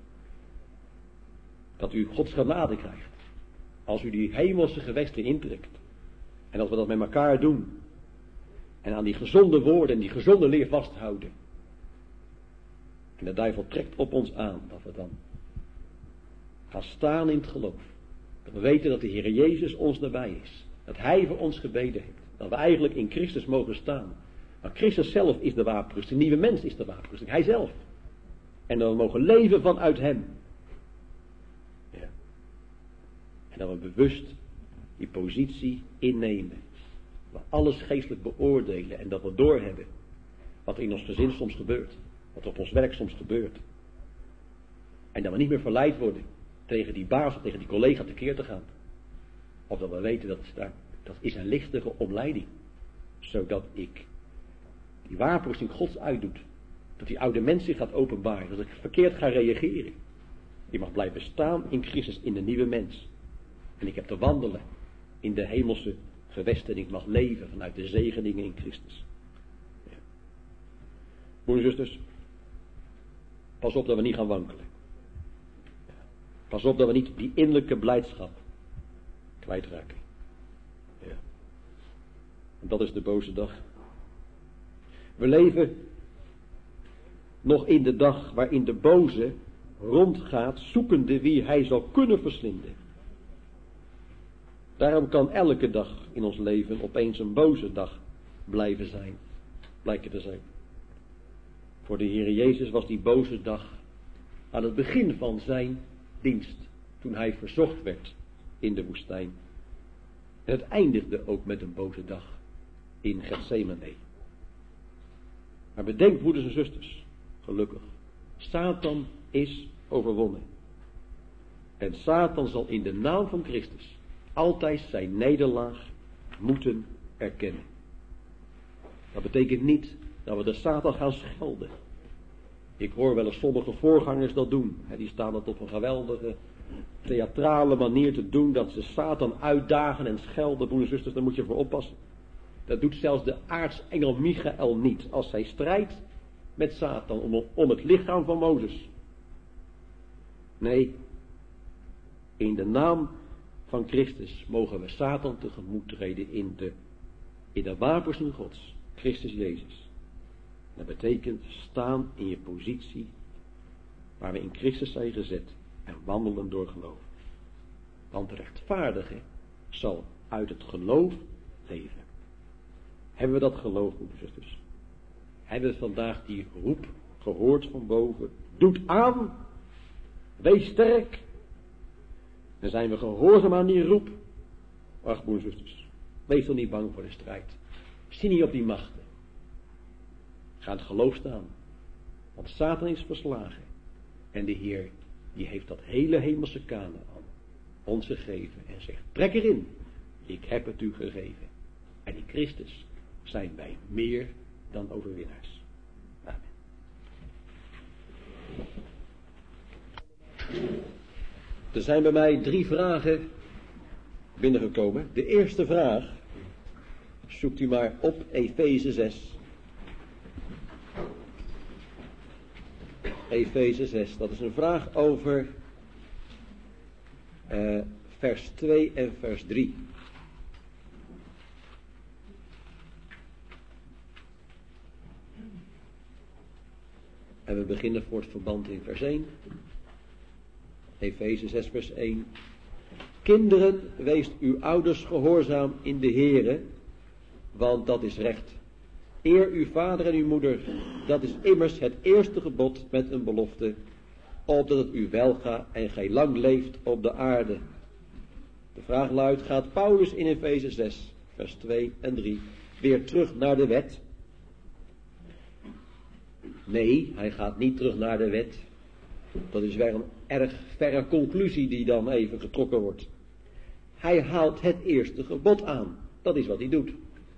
dat u Gods genade krijgt. Als u die hemelse gewesten intrekt. En dat we dat met elkaar doen. En aan die gezonde woorden en die gezonde leer vasthouden. En de duivel trekt op ons aan dat we dan gaan staan in het geloof. Dat we weten dat de Heer Jezus ons nabij is. Dat Hij voor ons gebeden heeft. Dat we eigenlijk in Christus mogen staan. Maar Christus zelf is de wapenrusting. De nieuwe mens is de wapenrusting. Hij zelf. En dat we mogen leven vanuit Hem. Ja. En dat we bewust die positie innemen. We alles geestelijk beoordelen. En dat we doorhebben wat er in ons gezin soms gebeurt. Wat er op ons werk soms gebeurt. En dat we niet meer verleid worden tegen die baas of tegen die collega tekeer te gaan. Of dat we weten dat, daar, dat is een lichtige omleiding. Zodat ik die wapenrusting Gods uitdoet. Dat die oude mens zich gaat openbaren. Dat ik verkeerd ga reageren. Die mag blijven staan in Christus, in de nieuwe mens. En ik heb te wandelen in de hemelse gewesten. En ik mag leven vanuit de zegeningen in Christus. Ja. Broeders en zusters. Pas op dat we niet gaan wankelen. Ja. Pas op dat we niet die innerlijke blijdschap kwijtraken. Ja. En dat is de boze dag. We leven nog in de dag waarin de boze rondgaat zoekende wie hij zal kunnen verslinden. Daarom kan elke dag in ons leven opeens een boze dag blijven zijn, blijken te zijn. Voor de Heer Jezus was die boze dag aan het begin van zijn dienst, toen hij verzocht werd in de woestijn. En het eindigde ook met een boze dag in Getsemane. Maar bedenk, broeders en zusters, gelukkig, Satan is overwonnen. En Satan zal in de naam van Christus altijd zijn nederlaag moeten erkennen. Dat betekent niet dat we de Satan gaan schelden. Ik hoor wel eens sommige voorgangers dat doen. Die staan dat op een geweldige theatrale manier te doen, dat ze Satan uitdagen en schelden. Broeders en zusters, daar moet je voor oppassen. Dat doet zelfs de aartsengel Michael niet, als hij strijdt met Satan om, om het lichaam van Mozes. Nee, in de naam van Christus mogen we Satan tegemoet treden in de, in de wapenrusting Gods, Christus Jezus. Dat betekent staan in je positie waar we in Christus zijn gezet en wandelen door geloof. Want de rechtvaardige zal uit het geloof leven. Hebben we dat geloof, broeders en zusters? Hebben we vandaag die roep gehoord van boven? Doet aan Wees sterk. En zijn we gehoorzaam aan die roep. Ach, broers en zusters, wees toch niet bang voor de strijd. Zie niet op die machten. Ga in het geloof staan. Want Satan is verslagen. En de Heer, die heeft dat hele hemelse Kanaan ons gegeven. En zegt, trek erin. Ik heb het u gegeven. En in Christus zijn wij meer dan overwinnaars. Amen. Er zijn bij mij drie vragen binnengekomen. De eerste vraag, zoekt u maar op Efeze zes. Efeze zes, dat is een vraag over uh, vers twee en vers drie. En we beginnen voor het verband in vers één. Efeze zes vers één. Kinderen, weest uw ouders gehoorzaam in de Here, want dat is recht. Eer uw vader en uw moeder, dat is immers het eerste gebod met een belofte, opdat het u welga en gij lang leeft op de aarde. De vraag luidt, gaat Paulus in Efeze zes, vers twee en drie, weer terug naar de wet? Nee, hij gaat niet terug naar de wet. Dat is weer een erg verre conclusie die dan even getrokken wordt. Hij haalt het eerste gebod aan. Dat is wat hij doet.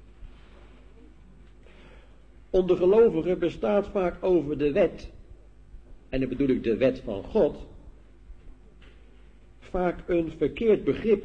Onder gelovigen bestaat vaak over de wet, en dan bedoel ik de wet van God, vaak een verkeerd begrip.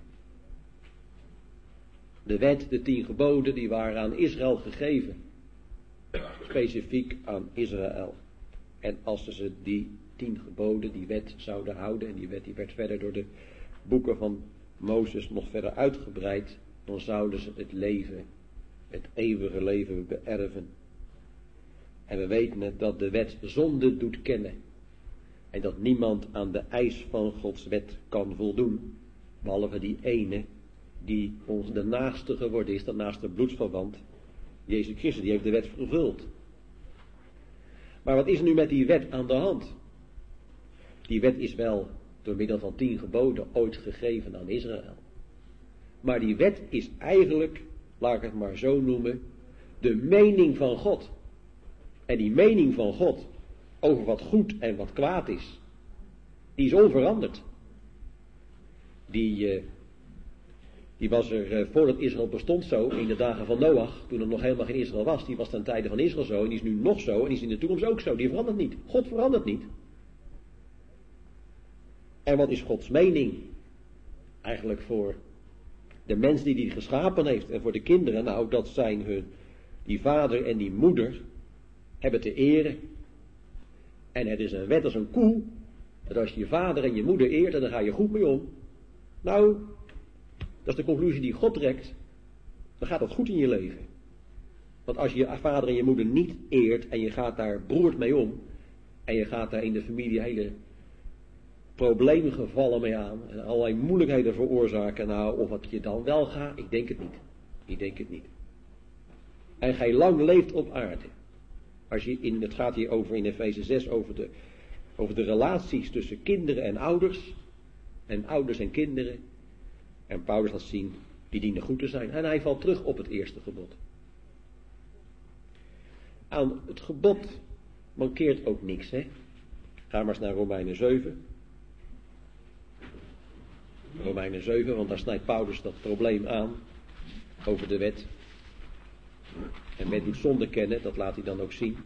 De wet, de tien geboden, die waren aan Israël gegeven. Specifiek aan Israël. En als ze die tien geboden, die wet zouden houden, en die wet die werd verder door de boeken van Mozes nog verder uitgebreid, dan zouden ze het leven, het eeuwige leven beërven. En we weten het dat de wet zonde doet kennen. En dat niemand aan de eis van Gods wet kan voldoen. Behalve die ene die ons de naaste geworden is, de naaste bloedsverwant. Jezus Christus, die heeft de wet vervuld. Maar wat is er nu met die wet aan de hand? Die wet is wel door middel van tien geboden ooit gegeven aan Israël. Maar die wet is eigenlijk, laat ik het maar zo noemen, de mening van God. En die mening van God over wat goed en wat kwaad is, die is onveranderd. Die, uh, die was er uh, voordat Israël bestond zo, in de dagen van Noach, toen er nog helemaal geen Israël was. Die was ten tijde van Israël zo, en die is nu nog zo, en die is in de toekomst ook zo. Die verandert niet. God verandert niet. En wat is Gods mening? Eigenlijk voor de mens die die geschapen heeft en voor de kinderen, nou dat zijn hun, die vader en die moeder, hebben te eren. En het is een wet als een koe, dat als je je vader en je moeder eert, dan ga je goed mee om. Nou, dat is de conclusie die God trekt, dan gaat dat goed in je leven. Want als je je vader en je moeder niet eert en je gaat daar broerd mee om, en je gaat daar in de familie hele probleemgevallen mee aan, en allerlei moeilijkheden veroorzaken, nou, of wat je dan wel gaat, ik denk het niet. Ik denk het niet. En gij lang leeft op aarde. Als je in, het gaat hier over in Efeze zes over de, over de relaties tussen kinderen en ouders. En ouders en kinderen. En Paulus laat zien, die dienen goed te zijn. En hij valt terug op het eerste gebod. Aan het gebod mankeert ook niks, hè. Ga maar eens naar Romeinen zeven. Romeinen zeven, want daar snijdt Paulus dat probleem aan. Over de wet. En men doet zonde kennen, dat laat hij dan ook zien.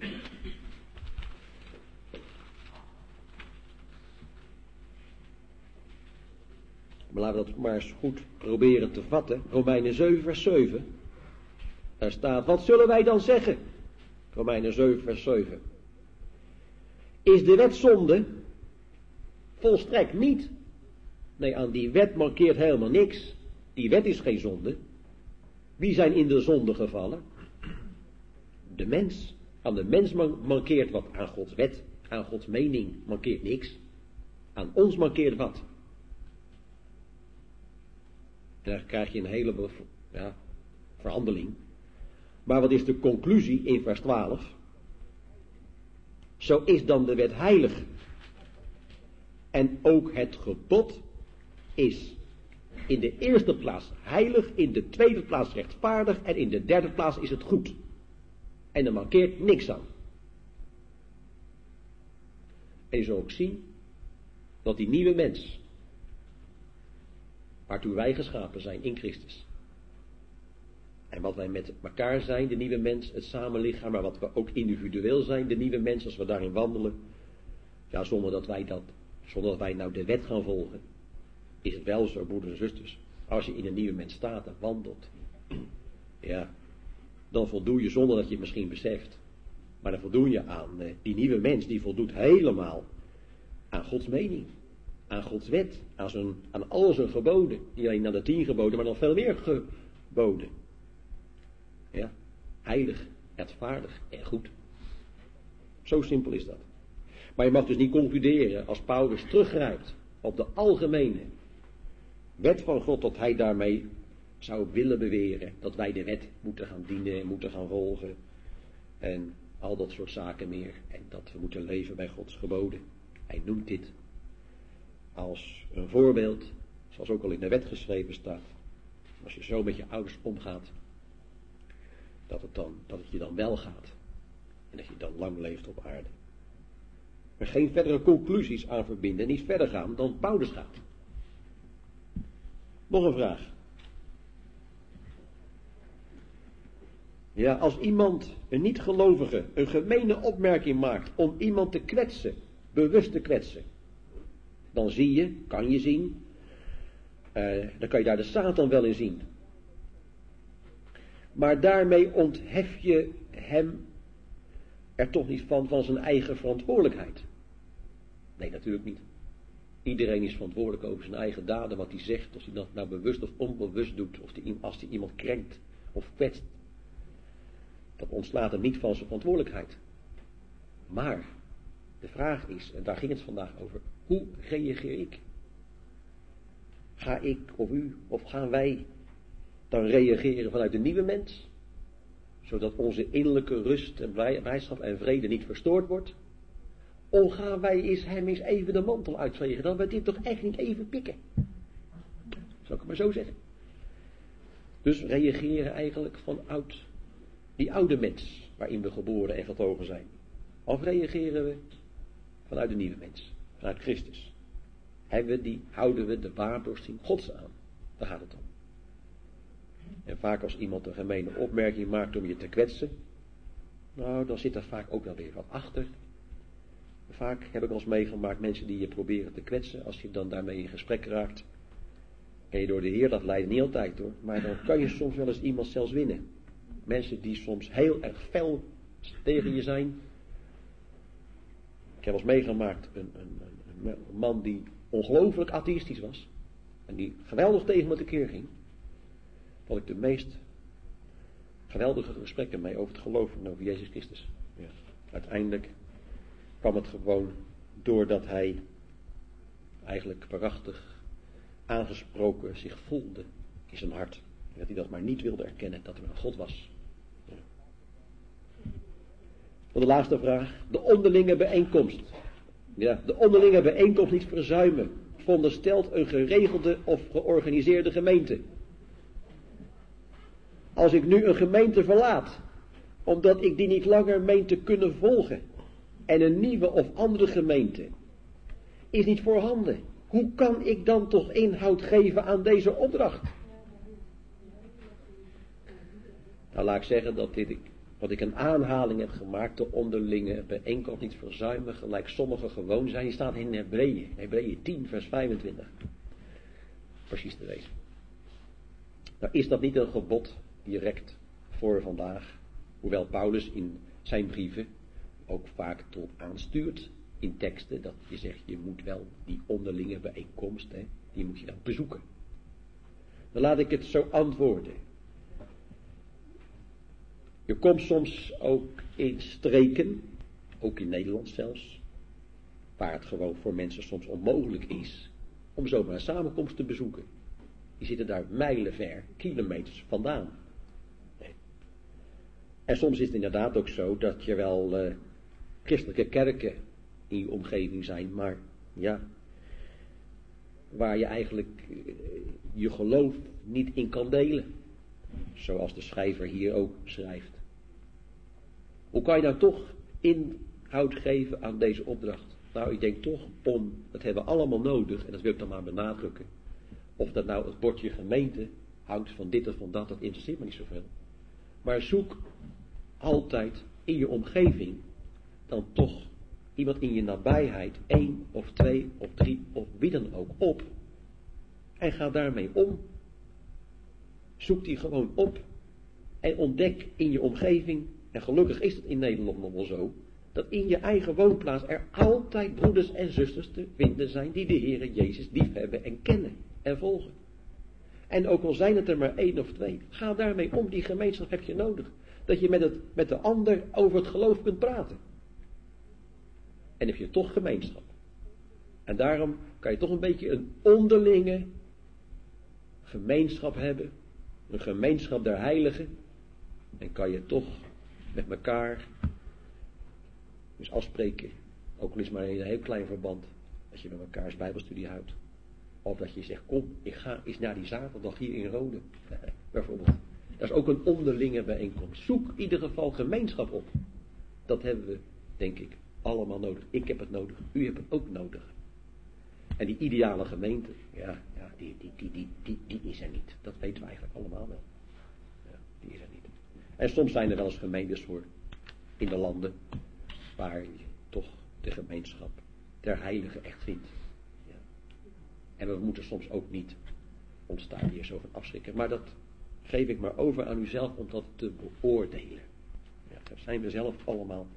Maar laten we dat maar eens goed proberen te vatten. Romeinen zeven vers zeven. Daar staat, wat zullen wij dan zeggen? Romeinen zeven vers zeven. Is de wet zonde? Volstrekt niet. Nee, aan die wet mankeert helemaal niks. Die wet is geen zonde. Wie zijn in de zonde gevallen? De mens. Aan de mens mankeert wat? Aan Gods wet, aan Gods mening mankeert niks. Aan ons mankeert wat? En dan krijg je een hele ja, verhandeling. Maar wat is de conclusie in vers twaalf? Zo is dan de wet heilig. En ook het gebod is in de eerste plaats heilig, in de tweede plaats rechtvaardig en in de derde plaats is het goed. En er mankeert niks aan. En je zal ook zien dat die nieuwe mens, waartoe wij geschapen zijn in Christus, en wat wij met elkaar zijn, de nieuwe mens, het samenlichaam, maar wat we ook individueel zijn, de nieuwe mens, als we daarin wandelen, ja, zonder dat wij dat, zonder dat wij nou de wet gaan volgen, is het wel zo, broeders en zusters, als je in een nieuwe mens staat en wandelt, ja, dan voldoe je zonder dat je het misschien beseft, maar dan voldoe je aan, eh, die nieuwe mens, die voldoet helemaal aan Gods mening, aan Gods wet, aan, zijn, aan al zijn geboden, niet alleen aan de tien geboden, maar nog veel meer geboden. Ja, heilig, rechtvaardig en goed. Zo simpel is dat. Maar je mag dus niet concluderen als Paulus teruggrijpt op de algemene wet van God, dat hij daarmee zou willen beweren dat wij de wet moeten gaan dienen, moeten gaan volgen en al dat soort zaken meer. En dat we moeten leven bij Gods geboden. Hij noemt dit als een voorbeeld, zoals ook al in de wet geschreven staat. Als je zo met je ouders omgaat, dat het, dan, dat het je dan wel gaat. En dat je dan lang leeft op aarde. Maar geen verdere conclusies aan verbinden, niet verder gaan dan Paulus gaat. Nog een vraag. Ja, als iemand, een niet-gelovige, een gemene opmerking maakt om iemand te kwetsen, bewust te kwetsen, dan zie je, kan je zien, uh, dan kan je daar de Satan wel in zien. Maar daarmee onthef je hem er toch niet van, van zijn eigen verantwoordelijkheid. Nee, natuurlijk niet. Iedereen is verantwoordelijk over zijn eigen daden, wat hij zegt, of hij dat nou bewust of onbewust doet, of die, als hij iemand krenkt of kwetst. Dat ontslaat hem niet van zijn verantwoordelijkheid. Maar de vraag is, en daar ging het vandaag over, hoe reageer ik? Ga ik of u of gaan wij dan reageren vanuit de nieuwe mens, zodat onze innerlijke rust en blijdschap en vrede niet verstoord wordt? Of gaan wij eens hem eens even de mantel uitvegen, dan we dit toch echt niet even pikken? Zou ik het maar zo zeggen. Dus reageren eigenlijk vanuit die oude mens, waarin we geboren en getogen zijn. Of reageren we vanuit de nieuwe mens, vanuit Christus? Hebben we die, houden we de waarborging Gods aan? Daar gaat het om. En vaak als iemand een gemene opmerking maakt om je te kwetsen, nou, dan zit er vaak ook wel weer wat achter. Vaak heb ik al eens meegemaakt mensen die je proberen te kwetsen, als je dan daarmee in gesprek raakt. En je door de Heer, dat leidt niet altijd hoor, maar dan kan je soms wel eens iemand zelfs winnen. Mensen die soms heel erg fel tegen je zijn. Ik heb wel eens meegemaakt een, een, een, een man die ongelooflijk atheïstisch was. En die geweldig tegen me tekeer ging. Dat ik de meest geweldige gesprekken mee over het geloof en over Jezus Christus. Ja. Uiteindelijk kwam het gewoon doordat hij eigenlijk prachtig aangesproken zich voelde in zijn hart. En dat hij dat maar niet wilde erkennen, dat er een God was. Ja. De laatste vraag. De onderlinge bijeenkomst. Ja, de onderlinge bijeenkomst niet verzuimen. Veronderstelt een geregelde of georganiseerde gemeente. Als ik nu een gemeente verlaat, omdat ik die niet langer meen te kunnen volgen, en een nieuwe of andere gemeente is niet voorhanden, hoe kan ik dan toch inhoud geven aan deze opdracht? Nou, laat ik zeggen dat dit, wat ik een aanhaling heb gemaakt, de onderlinge bijeenkomst niet verzuimen, gelijk sommigen gewoon zijn. Die staat in Hebreeën, Hebreeën tien vers vijfentwintig. Precies te wezen. Nou, is dat niet een gebod direct voor vandaag, hoewel Paulus in zijn brieven ook vaak tot aanstuurt in teksten, dat je zegt, je moet wel die onderlinge bijeenkomst, hè, die moet je dan bezoeken. Dan laat ik het zo antwoorden. Je komt soms ook in streken, ook in Nederland zelfs, waar het gewoon voor mensen soms onmogelijk is om zomaar een samenkomst te bezoeken. Die zitten daar mijlenver, kilometers vandaan. Nee. En soms is het inderdaad ook zo dat je wel uh, christelijke kerken in je omgeving zijn, maar ja, waar je eigenlijk uh, je geloof niet in kan delen. Zoals de schrijver hier ook schrijft. Hoe kan je nou toch inhoud geven aan deze opdracht? Nou, ik denk toch om, dat hebben we allemaal nodig, en dat wil ik dan maar benadrukken. Of dat nou het bordje gemeente hangt van dit of van dat, dat interesseert me niet zoveel. Maar zoek altijd in je omgeving dan toch iemand in je nabijheid, één of twee of drie of wie dan ook op. En ga daarmee om. Zoek die gewoon op. En ontdek in je omgeving, en gelukkig is het in Nederland nog wel zo, dat in je eigen woonplaats er altijd broeders en zusters te vinden zijn die de Heere Jezus liefhebben en kennen en volgen. En ook al zijn het er maar één of twee, ga daarmee om, die gemeenschap heb je nodig. Dat je met, het, met de ander over het geloof kunt praten. En heb je toch gemeenschap. En daarom kan je toch een beetje een onderlinge gemeenschap hebben. Een gemeenschap der heiligen. En kan je toch met elkaar dus afspreken. Ook al is maar in een heel klein verband. Dat je met elkaars bijbelstudie houdt. Of dat je zegt, kom, ik ga eens naar die zaterdag hier in Rode. Bijvoorbeeld. Dat is ook een onderlinge bijeenkomst. Zoek in ieder geval gemeenschap op. Dat hebben we, denk ik, allemaal nodig. Ik heb het nodig. U hebt het ook nodig. En die ideale gemeente, ja, ja die, die, die, die, die, die is er niet. Dat weten we eigenlijk allemaal wel. Ja, die is er niet. En soms zijn er wel eens gemeentes voor in de landen waar je toch de gemeenschap der heiligen echt vindt. Ja. En we moeten soms ook niet ons daar weer zo van afschrikken. Maar dat geef ik maar over aan u zelf om dat te beoordelen. Ja, daar zijn we zelf allemaal